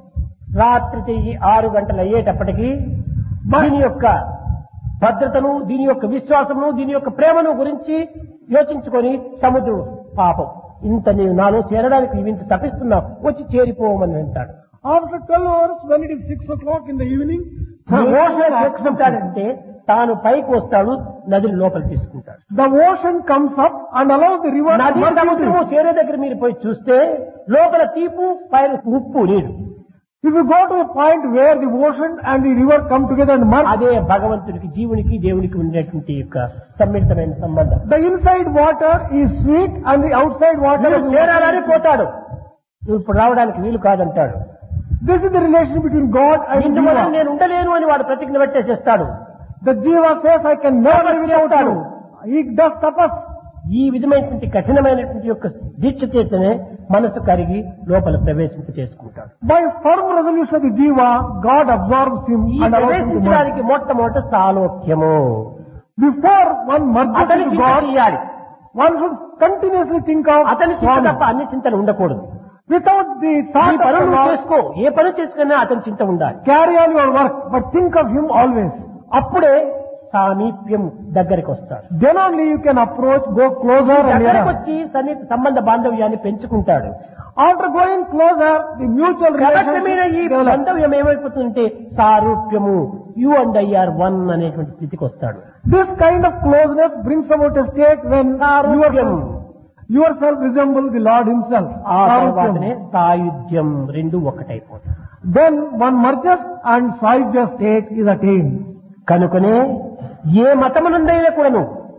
రాత్రి తిరిగి ఆరు గంటలు అయ్యేటప్పటికి దీని యొక్క భద్రతను, దీని యొక్క విశ్వాసమును, దీని యొక్క ప్రేమను గురించి యోచించుకొని సముద్రుడు పాపం ఇంత నీవు నాలో చేరడానికి ఇంత తప్పిస్తున్నావు, వచ్చి చేరిపోవమని అంటాడు. After twelve hours, when it is six o'clock in the evening, the ocean accepts it. చెప్తాడంటే తాను పైకి వస్తాడు, నదిని లోపలికి తీసుకుంటాడు. The ocean comes up and allows the river to నది merge సముద్రము into it. చేరే దగ్గర మీరు పోయి చూస్తే లోపల తీపు పైన ఉప్పు నీరు. If you go to a point where the ocean and the river come together and merge, అదే భగవంతుడికి జీవునికి దేవునికి ఉండేటువంటి యొక్క సమ్మిళితమైన సంబంధం. the inside water is sweet and the outside water మీరు is చేరాలని పోతాడు, నువ్వు ఇప్పుడు రావడానికి వీలు కాదంటాడు. This is the relation between God and ఇందువల్ల Jiva. నేను ఉండలేను అని వాడు ప్రతిజ్ఞ పెట్టేసేస్తాడు. The Jiva says, I can never live without you. He does tapas. ఈ విధమైనటువంటి కఠినమైనటువంటి యొక్క దీక్ష చేతనే మనసు కరిగి లోపల ప్రవేశింప చేసుకుంటాడు. By firm resolution of the Jiva, God absorbs him ఈ and allows him to merge. ప్రవేశించడానికి మొట్టమొదట సాలోక్యము. Before one merges అతని into చింత God, చేయాలి. one should continuously think of అతని చింత Swami. తప్ప అన్ని చింతలు ఉండకూడదు. Without the ఈ thought of పనులు God, చేసుకో, ఏ పని చేసుకున్నా అతని చింత ఉండాలి. carry on your work, but think of him always. అప్పుడే సామీప్యం దగ్గరికి వస్తాడు. Then only you can approach, go closer and దగ్గరికి nearer. వచ్చి సన్నిహిత సంబంధ బాంధవ్యాన్ని పెంచుకుంటాడు. After going closer, the mutual క్రమక్రమేణ ఈ relationship develops. బాంధవ్యం ఏమైపోతుందంటే సారూప్యము, you and I are one అనేటువంటి స్థితికి వస్తాడు. This kind of closeness brings about a state when yourself, yourself resemble the Lord himself. ఆ తర్వాతనే సాయుధ్యం, రెండు ఒకటైపోతాయి. Then one merges and Sahyajya state is attained. కనుకనే ఏ మతమునందైనా కూడాను,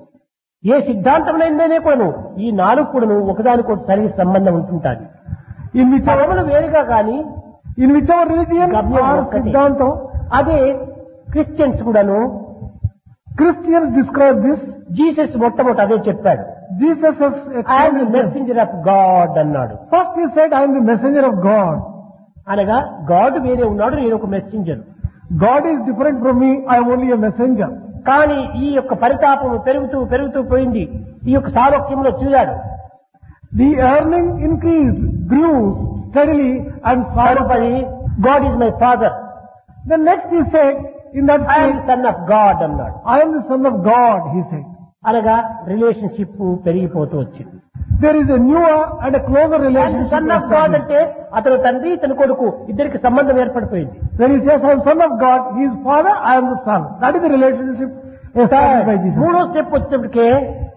ఏ సిద్ధాంతమునందైనా కూడాను ఈ నాలుగు కూడాను ఒకదానికొకటి సరి సంబంధం ఉంటుంటాది. In whichever, మతములు వేరుగా కానీ in whichever religion గమ్యం or ఒక్కటే. Siddhantam, అదే క్రిస్టియన్స్ కూడాను Christians describe this. జీసస్ మొట్టమొదటి అదే చెప్పాడు. Jesus has I am the explained this. Messenger of God అన్నాడు. First he said, I am the messenger of God. అనగా గాడ్ వేరే ఉన్నాడు, నేను ఒక messenger. God is different from me, I am only a messenger. కానీ ఈ యొక్క పరితాపము పెరుగుతూ పెరుగుతూ పోయింది. ఈ యొక్క సాలోక్యంలో చూడాడు. The earning increased, grew steadily and తదుపరి sorrowfully. God is my father, Then next he said, in that I am state, son of God అన్నాడు. I am the son of God, he said. అనగా రిలేషన్షిప్ పెరిగిపోతూ వచ్చింది. There is a newer and a closer relationship. Son of God అంటే అతను తండ్రి, తన కొడుకు ఇద్దరికి సంబంధం ఏర్పడిపోయింది. When he says, I am son of God, he is father, I am the son. That is the relationship established by Jesus. మూడో స్టెప్ వచ్చేటప్పటికే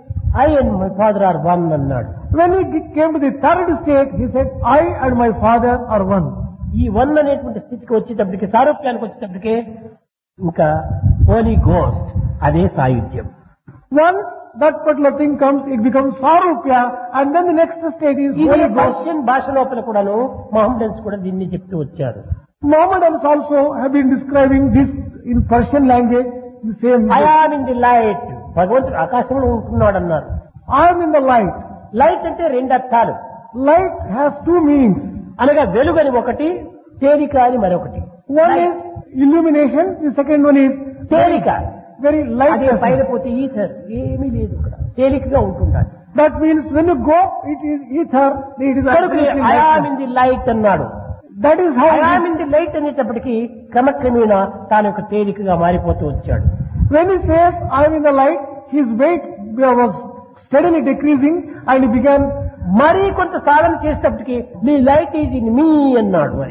I and my father are one అన్నాడు. When he came to the third state, he said, I and my father are one. ఈ వన్ అనేటువంటి స్థితికి వచ్చేటప్పటికి, సారూప్యానికి వచ్చేటప్పటికే ఇంకా హోలీ గోస్ట్, అదే సాయుధ్యం. Once that particular thing comes, it becomes Sarupya, and then the next state is ఇది Holy Ghost. పర్షియన్ భాష లోపల కూడాను మహమ్మదన్స్ కూడా దీన్ని చెప్తూ వచ్చారు. Mohammedans also have been describing this in Persian language the same I way. Am in the light, భగవంతుడు ఆకాశంలో ఉంటున్నాడు అన్నారు. I am in the light. Light అంటే రెండు అర్థాలు. Light has two meanings. అనగా వెలుగని ఒకటి, తేలిక అని మరొకటి. One is illumination, the second one is తేలిక, very అదే పైన light. పోతే ఈథర్, ఏమీ లేదు ఇక్కడ, తేలికగా ఉంటుంటాడు. That means when you go, it is ether, it is absolutely I am light. In the light అన్నాడు. That is how I am it is. In the light అనేటప్పటికీ క్రమక్రమేణా తాను యొక్క తేలికగా మారిపోతూ వచ్చాడు. When he says, I am in the light, his weight was steadily decreasing and he began, మరీ కొంత సాధన చేసేటప్పటికి నీ లైట్ ఈజ్ ఇన్ మీ అన్నాడు. మరి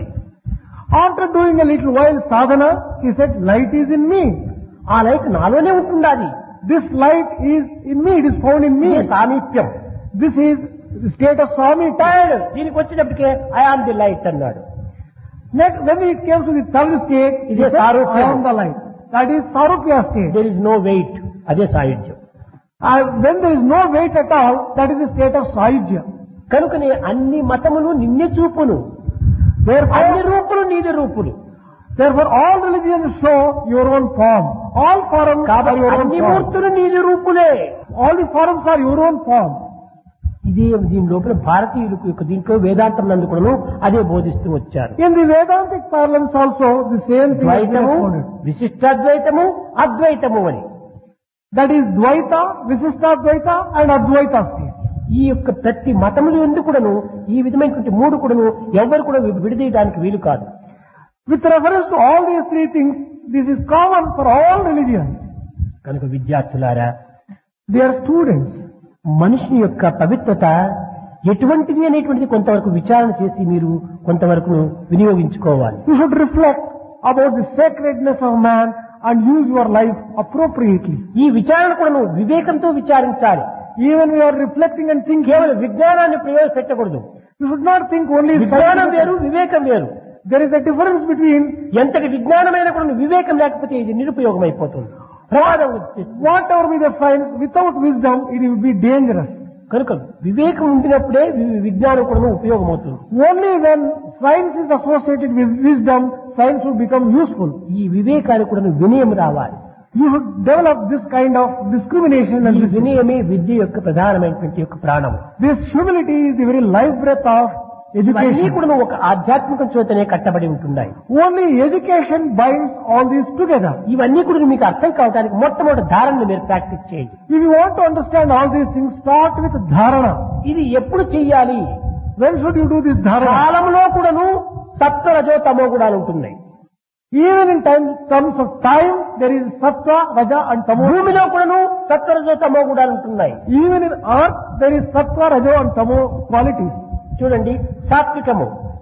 after doing a little while sadhana, he said, light is in me. ఆ లైట్ నాలోనే ఉంటుండాలి. This light is in me, it is found in ఇది me. సామీప్యం. This is the state of Swami. Third, దీనికి వచ్చేటప్పటికే ఐ ఆమ్ ది లైట్ అన్నాడు. Next, when it came to the third state, he It is said, Sarupya. I am the light. That is Sarupya state. There is no weight, అదే సాయుధ్యం. And when there is no weight at all, that is the state of Sahyajya. కనుకనే అన్ని మతములు నిన్నే చూపును, Therefore, అన్ని రూపులు నీది రూపులు. therefore all religions show your own form. All forms are కాబట్టి your own అన్ని form. మూర్తులు నీది రూపులే. All the forms are your own form. ఇదే దీని లోపల భారతీయులకు యొక్క దీంట్లో వేదాంతం నందుకును అదే బోధిస్తూ వచ్చారు. In the Vedantic parlance also, the same thing has been ద్వైతము, expounded. విశిష్టాద్వైతము, అద్వైతము అని. That is Dvaita, Visishtadvaita and Advaita states. ఈ యొక్క ప్రతి మతములు ఎందుకు కూడాను ఈ విధమైనటువంటి మూడు కూడాను ఎవరు కూడా విడదీయడానికి వీలు కాదు. With reference to all these three things, this is common for all religions. కనుక విద్యార్థులారా, They are students. మనిషి యొక్క పవిత్రత ఎటువంటిది అనేటువంటిది కొంతవరకు విచారణ చేసి మీరు కొంతవరకు వినియోగించుకోవాలి. You should reflect about the sacredness of man and use your life appropriately. ఈ విచారణ కూడా నువ్వు వివేకంతో విచారించాలి. Even we are reflecting and thinking, కేవలం విజ్ఞానాన్ని ప్రయోజపెట్టకూడదు. you should not think only విజ్ఞానం వేరు, science. వివేకం వేరు. There is a difference between ఎంతటి విజ్ఞానమైన కూడా వివేకం లేకపోతే ఇది నిరుపయోగం అయిపోతుంది. ప్రమాదం వచ్చేస్తుంది. whatever be the science, without wisdom it will be dangerous. కనుక వివేకం ఉండినప్పుడే వి- విజ్ఞానం కూడా ఉపయోగం అవుతుంది. Only when science is associated with wisdom, science will become useful. ఈ వివేకానికి కూడా వినయం రావాలి. You should develop this kind of discrimination and ఈ wisdom. వినయమే విద్య యొక్క ప్రధానమైనటువంటి యొక్క ప్రాణము. This humility is the very life breath of ఇవన్నీ education. కూడా ఒక ఆధ్యాత్మిక చేతనే కట్టబడి ఉంటున్నాయి. Only education binds all these together. ఇవన్నీ కూడా మీకు అర్థం కావడానికి మొట్టమొదటి ధారణను మీరు ప్రాక్టీస్ చేయండి. If you want to understand all these things, start with dharana. ఇది ఎప్పుడు చెయ్యాలి? When should you do this dharana? కాలంలో కూడాను సత్వ రజో తమో గుణాలు ఉంటున్నాయి. Even in time, terms of time, there is sattva, raja and tamo. భూమిలో కూడాను సత్వ రజో తమో గుణాలు ఉంటున్నాయి. Even in earth, there is sattva, raja and tamo qualities. చూడండి, సాత్వికము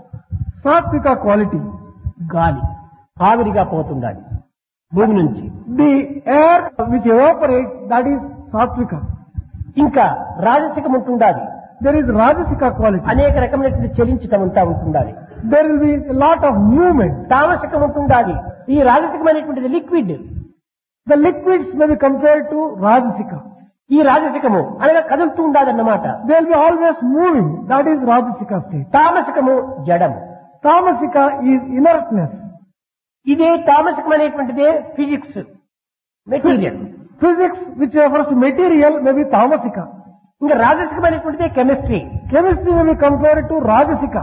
Sattvika quality. గాలి ఆవిరిగా పోతుండాలి భూమి నుంచి. The air which evaporates, that is sattvika. ఇంకా రాజసికం ఉంటుండాలి. There is rajasika quality. అనేక రకమైనటువంటి చలించటం అంతా ఉంటుండాలి. There will be a lot of movement. తామసికం ఉంటుండాలి. ఈ రాజసికమైనటువంటిది liquid. The liquids may be compared to rajasika. ఈ రాజసికము అనగా కదులుతూ ఉండాలన్నమాట. They will be always moving. That is rajasika state. తామసికము జడం. Tamasika is inertness. ఇదే తామసికమైనటువంటిదే physics, material. Physics, which refers to material, may be tamasika. ఇంకా రాజసికమైనటువంటిదే chemistry. Chemistry may be compared to rajasika.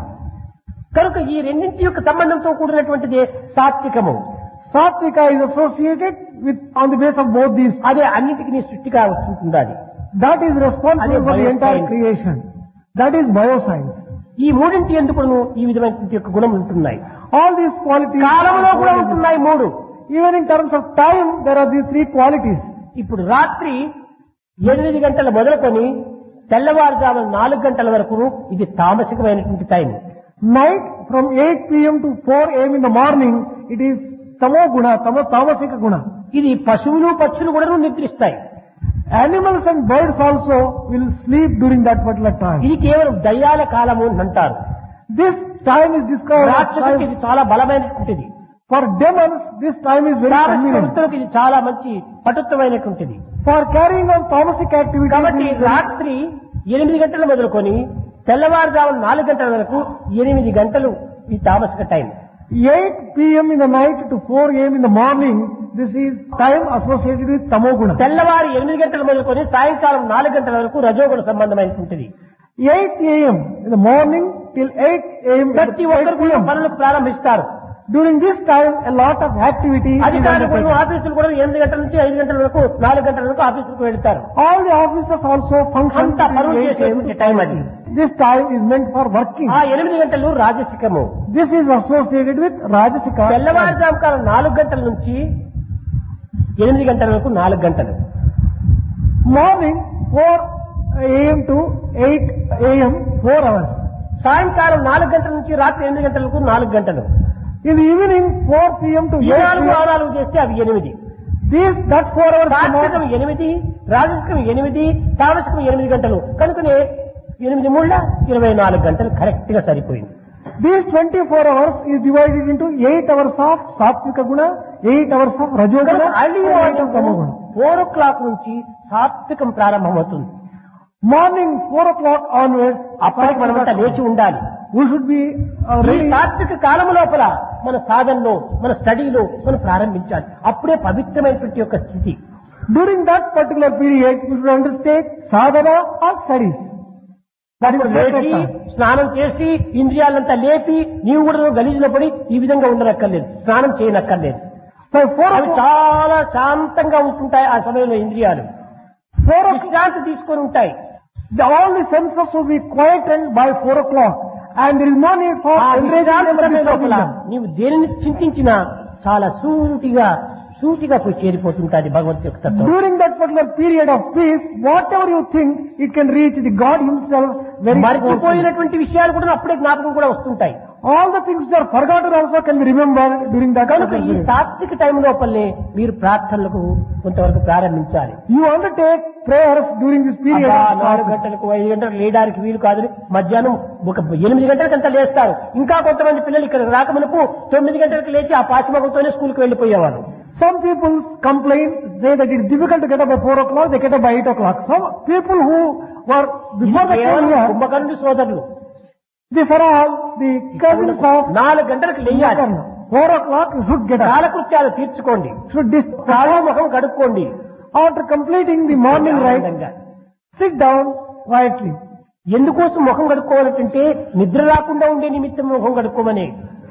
కనుక ఈ రెండింటి యొక్క సంబంధంతో కూడినటువంటిదే సాత్వికము. Sattvika is associated with, on the base of both these. అదే అన్నింటికి నీ సృష్టిగా వస్తుండాలి. That is responsible Ade for the entire bioscience. creation. That is bioscience. ఈ మూడింటి ఎందుకు ఈ విధమైనటువంటి యొక్క గుణం ఉంటున్నాయి. All these qualities. కాలంలో కూడా ఉంటున్నాయి మూడు. Even in terms of time, there are these three qualities. ఇప్పుడు రాత్రి ఎనిమిది గంటలు మొదలుకొని తెల్లవారుజామున నాలుగు గంటల వరకు ఇది తామసికమైనటువంటి time. Night from eight p m to four a m in the morning, it is tamo guna, tamo tamasika guna. ఇది పశువులు పక్షులు కూడా నిద్రిస్తాయి. Animals and birds also will sleep during that particular time. ఇది కేవలం దయ్యాల కాలము అని అంటారు. This time is described as రాక్షసులకు time. ఇది చాలా బలమైనటువంటిది. For demons, this time is very తామసిక convenient. వృత్తులకు ఇది చాలా మంచి పటుత్వమైనటువంటిది. For carrying on tamasic activities, కాబట్టి it is very- రాత్రి ఎనిమిది గంటలు మొదలుకొని తెల్లవారుజామున నాలుగు గంటల వరకు ఎనిమిది గంటలు ఈ తామసిక time. eight p m in the night to four a m in the morning, this is time associated with tamoguna. తెల్లవారు ఎనిమిది గంటలు మొదలుకొని సాయంకాలం నాలుగు గంటల వరకు రజోగుణ సంబంధమైనటువంటిది. eight a m in the morning till eight a m ప్రతి ఒక్కరు కూడా పనులకు ప్రారంభిస్తారు. During this time, a lot of activity is అధికారులు కూడా undertaken. ఆఫీసులు కూడా ఎనిమిది గంటల నుంచి ఐదు గంటల వరకు నాలుగు గంటల వరకు ఆఫీసులకు వెళ్తారు. All the officers also function అంతా పనులు between eight a m చేసేటువంటి టైం అది. This time is meant for working. ఆ ఎనిమిది గంటలు రాజసికము. This is associated with Rajasika. తెల్లవారుజాము కాలం నాలుగు గంటల నుంచి ఎనిమిది గంటల వరకు నాలుగు గంటలు. Morning four a m to eight a m four hours. సాయంకాలం నాలుగు గంటల నుంచి రాత్రి ఎనిమిది గంటల వరకు నాలుగు గంటలు. In the evening four p m to ఈ eight నాలుగు p m. ఆరాలు చేస్తే అవి ఎనిమిది. This that four hours. సాత్వికం ఎనిమిది, రాజసికం ఎనిమిది, తామసికం ఎనిమిది గంటలు. కనుకనే ఎనిమిది మూళ్ళ ఇరవై నాలుగు గంటలు కరెక్ట్ గా సరిపోయింది. These twenty-four hours is divided into eight hours of Sattvika Guna, eight hours of Rajoguna, and eight of Tamoguna. Four o'clock నుంచి సాత్వికం ప్రారంభమవుతుంది. Morning four o'clock onwards, అప్పటికి మనమంతా లేచి ఉండాలి. we should be uh, ఈ ready. సాత్విక కాలం లోపల మన సాధనలో, మన స్టడీలో మనం ప్రారంభించాలి. అప్పుడే పవిత్రమైనటువంటి యొక్క స్థితి. During that particular period, we should undertake sadhana or studies. That is అప్పుడు sacred లేచి time. స్నానం చేసి ఇంద్రియాలంతా లేపి నీవు కూడా గలీజులో పడి ఈ విధంగా ఉండనక్కర్లేదు, స్నానం చేయనక్కర్లేదు. By four అవి o'clock, చాలా శాంతంగా ఉంటుంటాయి. ఆ సమయంలో ఇంద్రియాలు four o'clock, విశ్రాంతి తీసుకొని ఉంటాయి. the, all the senses will be quietened by four o'clock, and there is no need for ఆ enraging విశ్రాంతి them or సమయం disturbing లోపల them. నీవు దేనిని చింతించినా చాలా సూటిగా సూటిగా పోయి చేరిపోతుంటాది భగవంతు యొక్క తత్వం. During that particular period of peace, whatever you think, it can reach the God Himself very closely. మర్చిపోయినటువంటి విషయాలు కూడా అప్పుడే జ్ఞాపకం కూడా వస్తుంటాయి. All the things that are forgotten also can be remembered during that కనుక ఈ period. సాత్విక టైం లోపలనే మీరు ప్రార్థనలకు కొంతవరకు ప్రారంభించాలి. You undertake prayers during this period. అబ్బా, of నాలుగు fasting. గంటలకు ఐదు గంటలకు లేయడానికి వీలు కాదని మధ్యాహ్నం ఒక ఎనిమిది గంటలకంతా లేస్తారు. ఇంకా కొంతమంది పిల్లలు ఇక్కడ రాకమునుపు తొమ్మిది గంటలకు లేచి ఆ పాచిమగంతోనే స్కూల్కి వెళ్లిపోయేవారు. Some people complain, say that it's difficult to get up by four o'clock, they get up by eight o'clock. Some people who were before the time here, కుంభకర్ణుడి సోదరులు these are all the cousins of నాలుగు గంటలకు లేయాలి. Kumbhakarna. Four o'clock you should get up. కాలకృత్యాలు తీర్చుకోండి, Should dis- కాళీ ముఖం కడుక్కోండి. after completing the morning rites, sit down quietly. ఎందుకోసం ముఖం కడుక్కోవాలంటే నిద్ర రాకుండా ఉండే నిమిత్తం ముఖం కడుక్కోమని.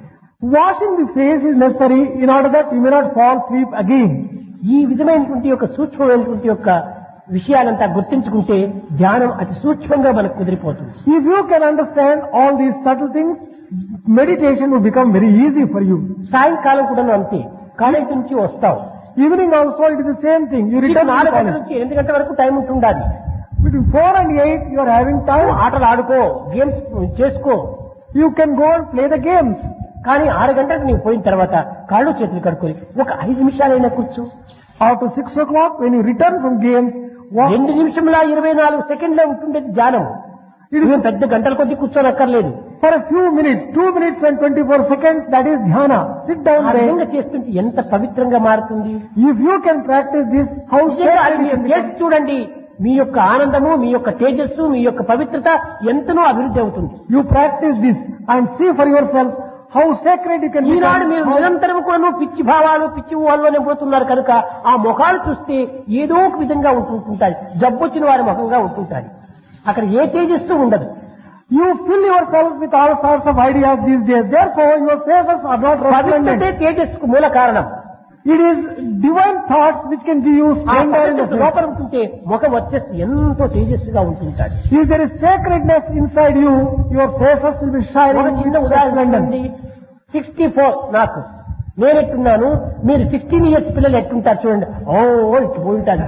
Washing the face is necessary in order that you may not fall asleep again. ఈ విధమైనటువంటి యొక్క సూక్ష్మమైనటువంటి యొక్క విషయాలంతా గుర్తించుకుంటే ధ్యానం అతి సూక్ష్మంగా మనకు కుదిరిపోతుంది. If you can understand all these subtle things, meditation will become very easy for you. సాయంకాలం కూడా అంతే. కాలేజీ నుంచి వస్తావు, Evening also it is the same thing. You నీకు return to నాలుగు గంటల college. నుంచి ఎనిమిది గంటల వరకు టైం ఉంటుండాలి. Between four and eight you are having time. ఆటలు ఆడుకో, గేమ్స్ చేసుకో. You can go and play the games. కానీ ఆరు గంటలకు నీవు పోయిన తర్వాత కాళ్ళు చేతులు కడుక్కొని ఒక ఐదు నిమిషాలైనా కూర్చో. After six o'clock when you return from games, walk. రెండు నిమిషంలో ఇరవై నాలుగు సెకండ్లే ఉంటుండేది ధ్యానం. ఇది పెద్ద గంటల కొద్ది కూర్చోనక్కర్లేదు. For a few minutes, two minutes and twenty-four seconds, that is dhyana. Sit down ఆ విధంగా there. చేస్తుంటే ఎంత పవిత్రంగా మారుతుంది. If you can practice this, how నిజంగా అది sacred మీరు it చేసి becomes. చూడండి, మీ యొక్క ఆనందము, మీ యొక్క తేజస్సు, మీ యొక్క పవిత్రత ఎంతనో అభివృద్ధి అవుతుంది. You practice this and see for yourself how sacred you can Eenadu become. మీరు How- నిరంతరం కూడా పిచ్చి భావాలు పిచ్చి ఊహల్లోనే పోతున్నారు కనుక ఆ ముఖాలు చూస్తే ఏదో ఒక విధంగా ఉంటుంటాయి. జబ్బొచ్చిన వారి ముఖంగా ఉంటుంటాయి. అక్కడ ఏ తేజస్సు ఉండదు. You fill yourself with all sorts of ideas these days. Therefore, your faces are not పవిత్రతే resplendent. తేజస్సుకు మూల కారణం. It is divine thoughts which can give you ఆ splendor in the పవిత్రత face. లోపల ఉంటుంటే ముఖం వచ్చేసి ఎంతో తేజస్సుగా ఉంటుంటాడు. If there is sacredness inside you, your faces will be ఒక shining చిన్న with ఉదాహరణ splendor. సిక్స్టీ ఫోర్ నాకు నేను ఎట్టున్నాను, మీరు సిక్స్టీన్ ఇయర్స్ పిల్లలు ఎట్టుంటారు చూడండి. ఓ ఇట్టు పోయింటాను.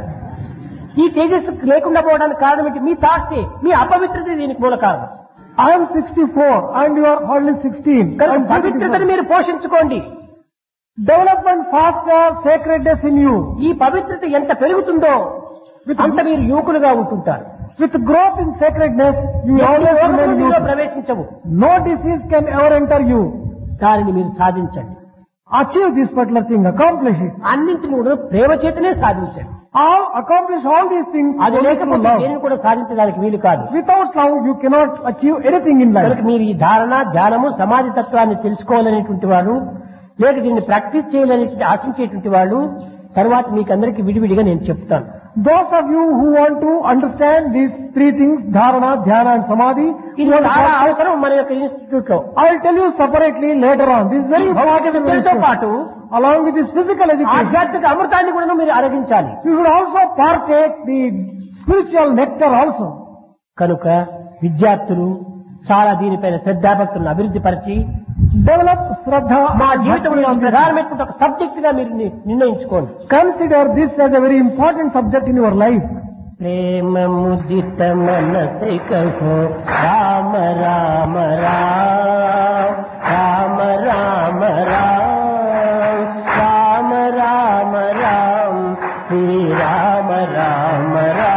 ఈ తేజస్సు లేకుండా పోవడానికి కారణం ఏంటి? మీ తాస్తే మీ అపవిత్రత దీనికి మూల కారణం. I am sixty-four and you are hardly sixteen. కనుక And పవిత్రతను మీరు పోషించుకోండి. development foster sacredness in you. ఈ పవిత్రత ఎంత పెరుగుతుందో అంత మీరు యువకులుగా ఉంటుంటారు. With growth in sacredness, you ఎన్ని always రోగములు remain మీలో youthful. ప్రవేశించవు. No disease can ever enter you. దానిని మీరు సాధించండి. Achieve this particular thing, accomplish it. అన్నింటిని కూడా ప్రేమ చేతనే సాధించండి. All, accomplish all these things అది only through లేకపోతే love. దేనిని కూడా సాధించడానికి వీలు కాదు. Without love, you cannot achieve anything in life. కనుక మీరు ఈ ధారణ ధ్యానము సమాధి తత్వాన్ని తెలుసుకోవాలనేటువంటి వాడు, లేక దీన్ని ప్రాక్టీస్ చేయాలని ఆశించేటువంటి వాడు తర్వాత మీకు అందరికీ విడివిడిగా నేను చెప్తాను. Those of you who want to understand these three things, dharana, dhyana and samadhi, ఇది you want to చాలా practice- అవసరం మన యొక్క ఇన్స్టిట్యూట్ లో. I will tell you separately later on. This is very భౌతిక important. విద్యలతో పాటు Along with this physical education, ఆధ్యాత్మిక అమృతాన్ని కూడా మీరు అరగించాలి. you should also partake the spiritual nectar also. కనుక విద్యార్థులు చాలా దీనిపైన శ్రద్ధాభక్తులను అభివృద్ధి పరిచి Develop Shraddha. మా and జీవితంలో bhakti on this. ప్రధానమైనటువంటి ఒక సబ్జెక్ట్ గా మీరు ని- నిర్ణయించుకోండి. Consider this as a very important subject in your life. ప్రేమ ముదిత మనసే కహో రామ రామ రామ రామ రామ రామ రామ రామ రామ శ్రీ రామ రామ రామ.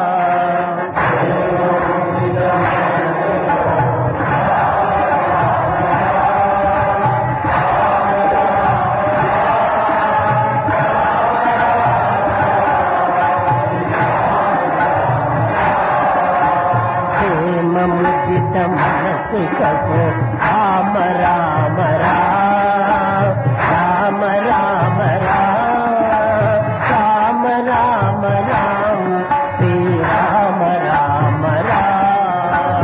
ప్రేమ ముదిత మనసే కహో రామ రామ రామ రామ రామ రామ రామ రామ శ్రీ రామ రామ రామ.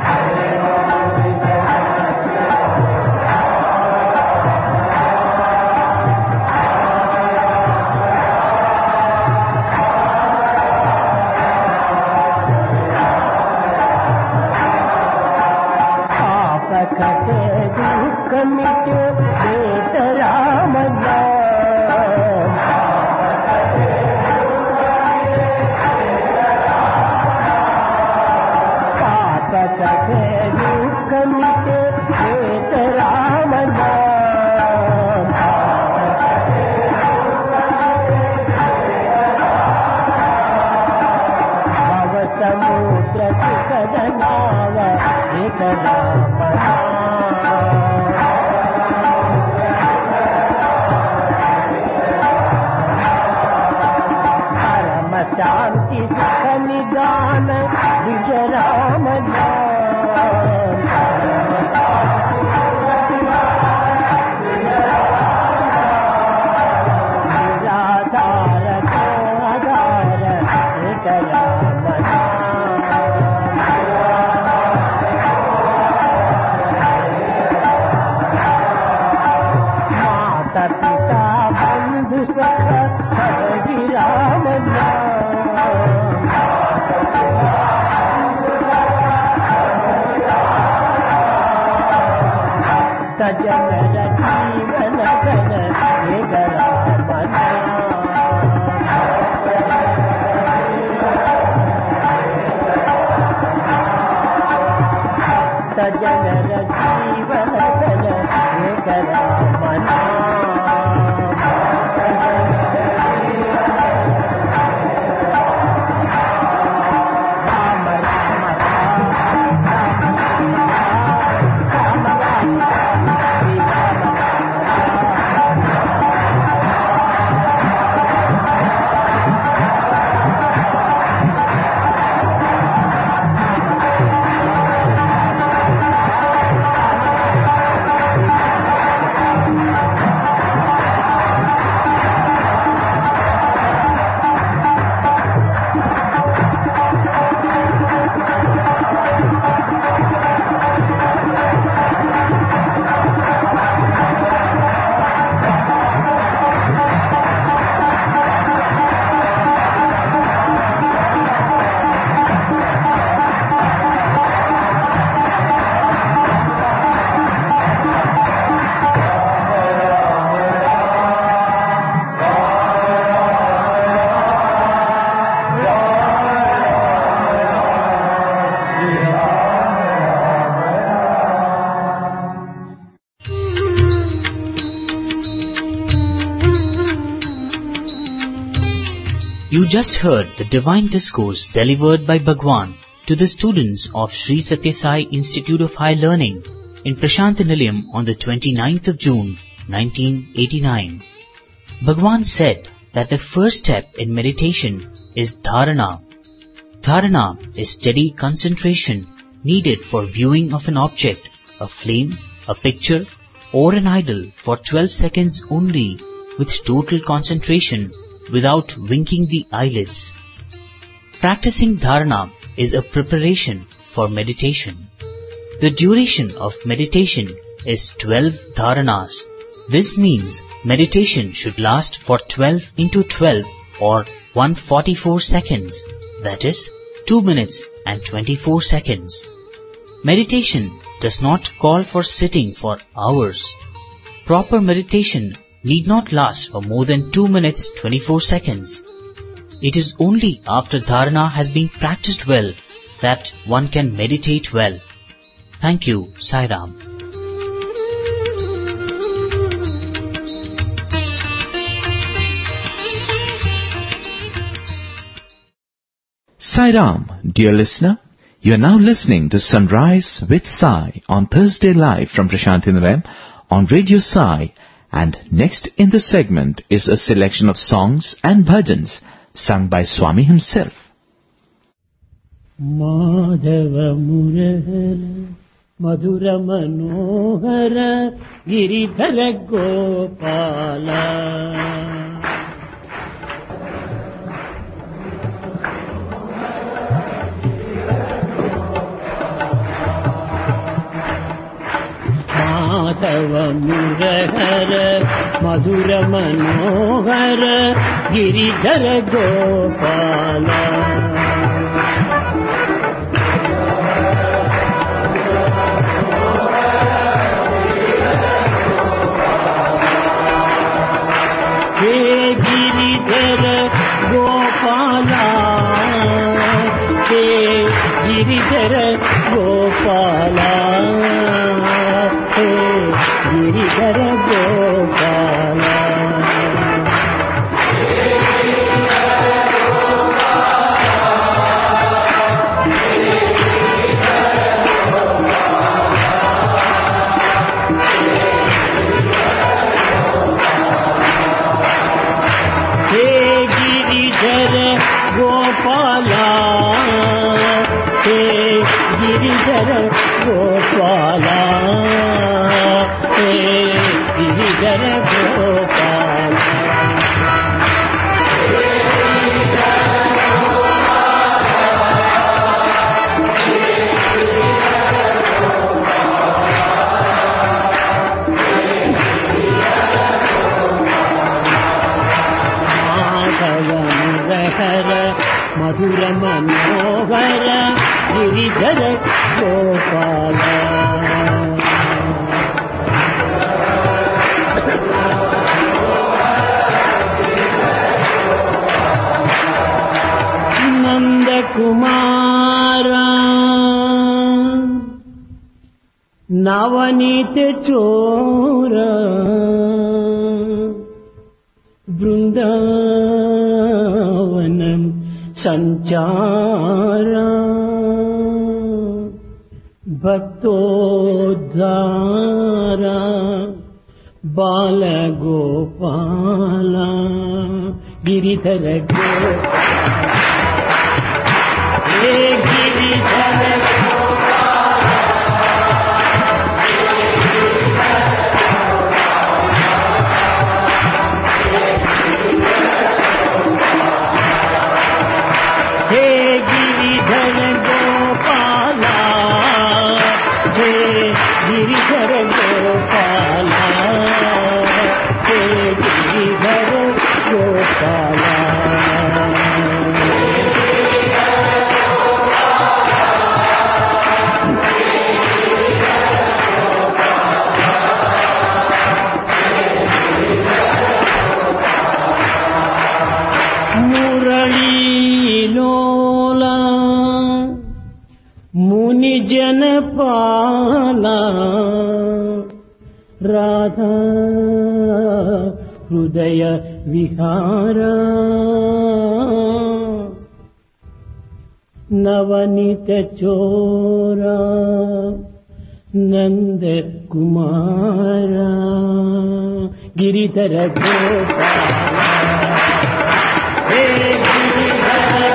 పాప కటే దుఃఖ మిటే వేద రామ పాప కటే దుఃఖ మిటే వేద శాంతి సుఖ నిదాన విజరామ నిరాధార ఆధార రామ మాత పితా బంధు సఖ హరి రామ సజనర జీవన గణ రామ సజనర జీవన గణ Rama You just heard the divine discourse delivered by Bhagwan to the students of Sri Satya Sai Institute of High Learning in Prashantinilayam on the twenty-ninth of June, nineteen eighty-nine. Bhagwan said that the first step in meditation is dharana. Dharana is steady concentration needed for viewing of an object, a flame, a picture, or an idol for twelve seconds only with total concentration without winking the eyelids. Practicing dharana is a preparation for meditation. The duration of meditation is twelve dharanas. This means meditation should last for twelve into twelve or one hundred forty-four seconds, that is, two minutes and twenty-four seconds. Meditation does not call for sitting for hours. Proper meditation need not last for more than two minutes twenty-four seconds. It is only after dharana has been practiced well that one can meditate well. Thank you, Sai Ram. Sai Ram, dear listener, you are now listening to Sunrise with Sai on Thursday live from Prashantinilayam on Radio Sai. And next in the segment is a selection of songs and bhajans sung by Swami himself. Madhava Murahara Madhura Manohara Giridhara Gopala Madhava Murahara Madhura Manohara Giridhara Gopala He Giridhara Gopala He Giridhara Gopala Giridhara Gopala Giridhara Gopala నందకుమారా నవనీత చోర బృందావనం సంచార భక్తోద్ధార బాలగోపాల గిరిధర గోపాల హే గిరిధర हे गिरिधर गोपाला हे गिरिधर गोपाला हे गिरिधर गोपाला जनपाला राधा हृदय विहारा नवनीत चोरा नंद कुमारा गिरिधर गोपाला हे गिरिधर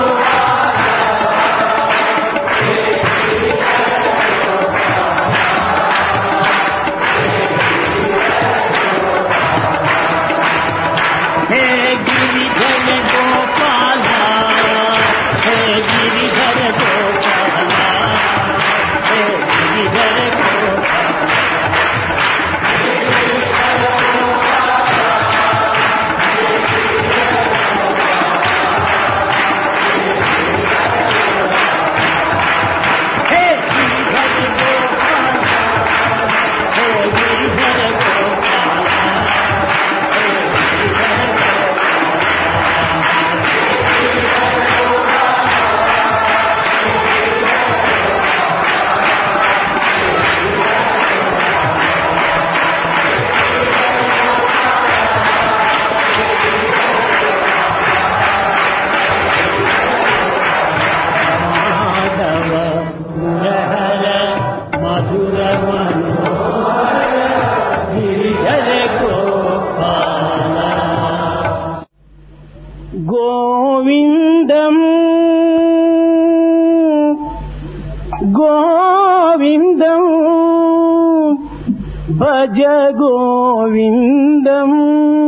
భజ గోవిందం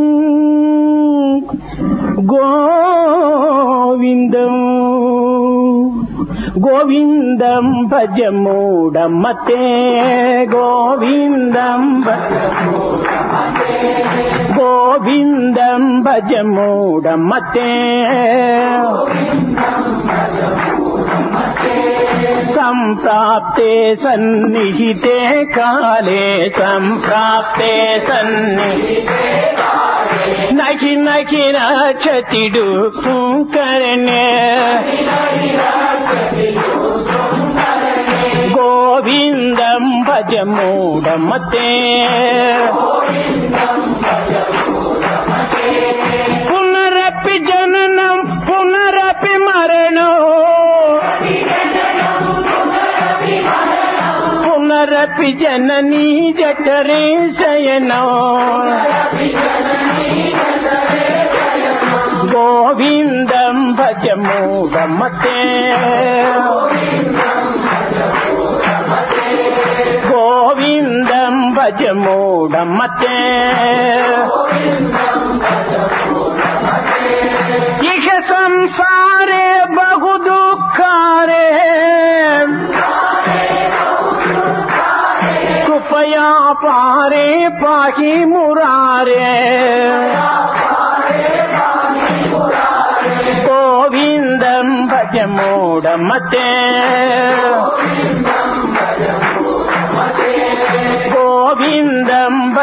గోవిందం గోవిందం భజ మూఢమతే గోవిందం గోవిందం భజ మూఢమతే సంప్రాప్తే సన్నిహితే కాలే సంప్రాప్తే సన్నిహితే నహి నహి రక్షతి దుఃఖకరణే గోవిందం భజ మూఢమతే పునరపి జననం పునరపి మరణం పునరపి జననీ జఠరే శయనం గోవిందం భజ మూఢమతే గోవిందం భజ మూఢమతే ఇహ సంసారే బహు దుఃఖారే కృపయా పారే పాహి మురారే గోవిందం భజ మూఢమతే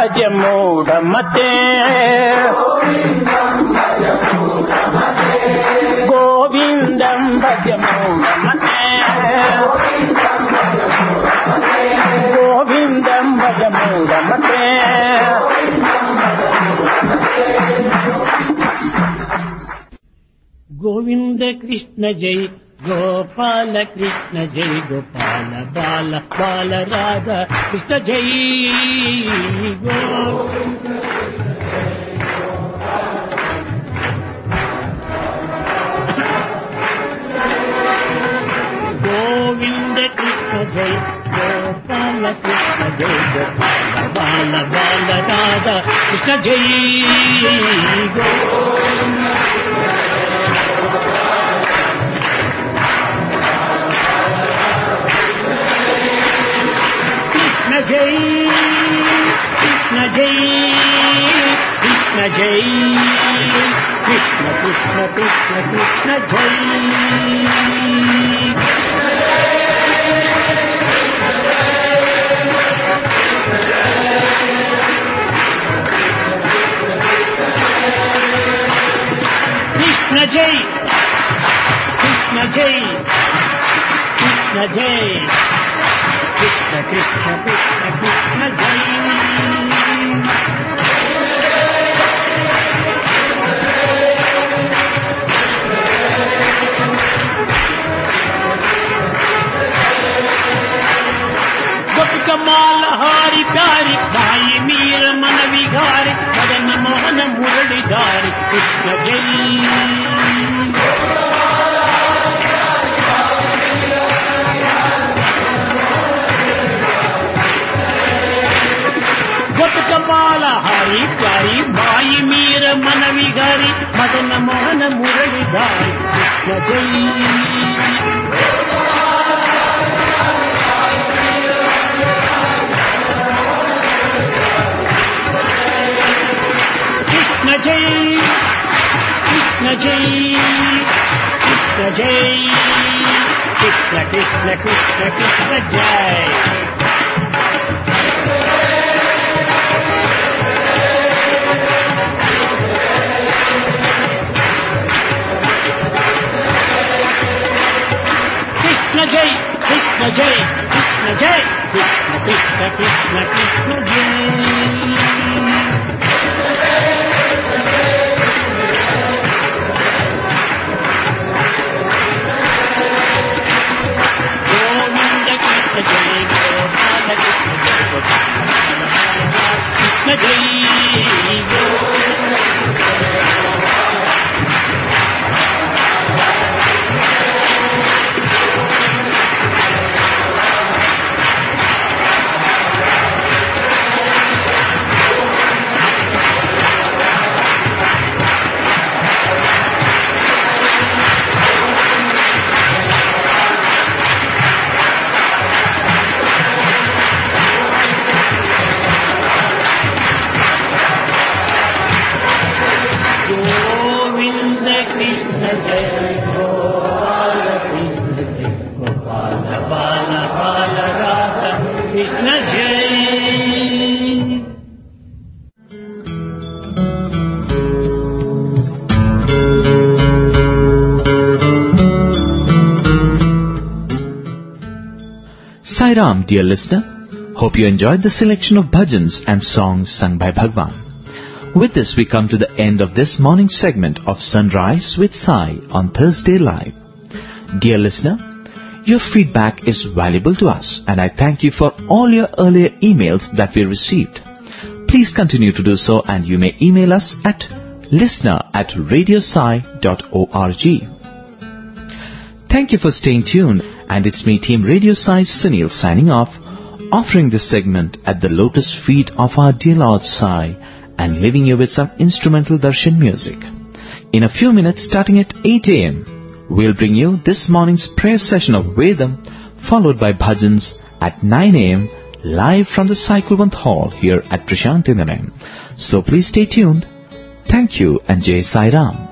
భజ మూఢమతే గోవిందం భజ మూఢమతే గోవిందం భజ మూఢమతే గోవింద కృష్ణ జై గోపాల కృష్ణ జై గోపాల బాల బాల రాధా కృష్ణ జై గోవింద కృష్ణ జై గోపాల కృష్ణ జై గోపాల బాల బాల రాధా కృష్ణ జై జై కృష్ణ జై కృష్ణ జై కృష్ణ కృష్ణ కృష్ణ కృష్ణ జై కృష్ణ జై కృష్ణ జై కృష్ణ జై కృష్ణ కృష్ణ కృష్ణ కృష్ణ జై గోపికమాల హారి కారి భాయి మీర మన విహారి మదన మోహన మురళిధారి కృష్ణ జై గోపికమాల హారి ప్యారి భాయి మీర మన విహారి మదన మోహన మురళిధారి కృష్ణ జై కృష్ణ జై కృష్ణ జై కృష్ణ జై కృష్ణ కృష్ణ కృష్ణ కృష్ణ జై కృష్ణ జై కృష్ణ జై కృష్ణ జై కృష్ణ కృష్ణ కృష్ణ కృష్ణ జై గోవింద కృష్ణ జై గోపాల కృష్ణ జై కృష్ణ జై Sai Ram, dear listener. Hope you enjoyed the selection of bhajans and songs sung by Bhagwan. With this, we come to the end of this morning segment of Sunrise with Sai on Thursday Live. Dear listener, your feedback is valuable to us, and I thank you for all your earlier emails that we received. Please continue to do so, and you may email us at listener at radiosai dot org. Thank you for staying tuned, and it's me, Team Radio Sai Sunil, signing off, offering this segment at the lotus feet of our dear Lord Sai, and leaving you with some instrumental darshan music. In a few minutes, starting at eight a.m., we'll bring you this morning's prayer session of Vedam, followed by bhajans at nine a.m., live from the Cyclevant Hall here at Prashanti Nilayam. So please stay tuned. Thank you, and Jai Sai Ram.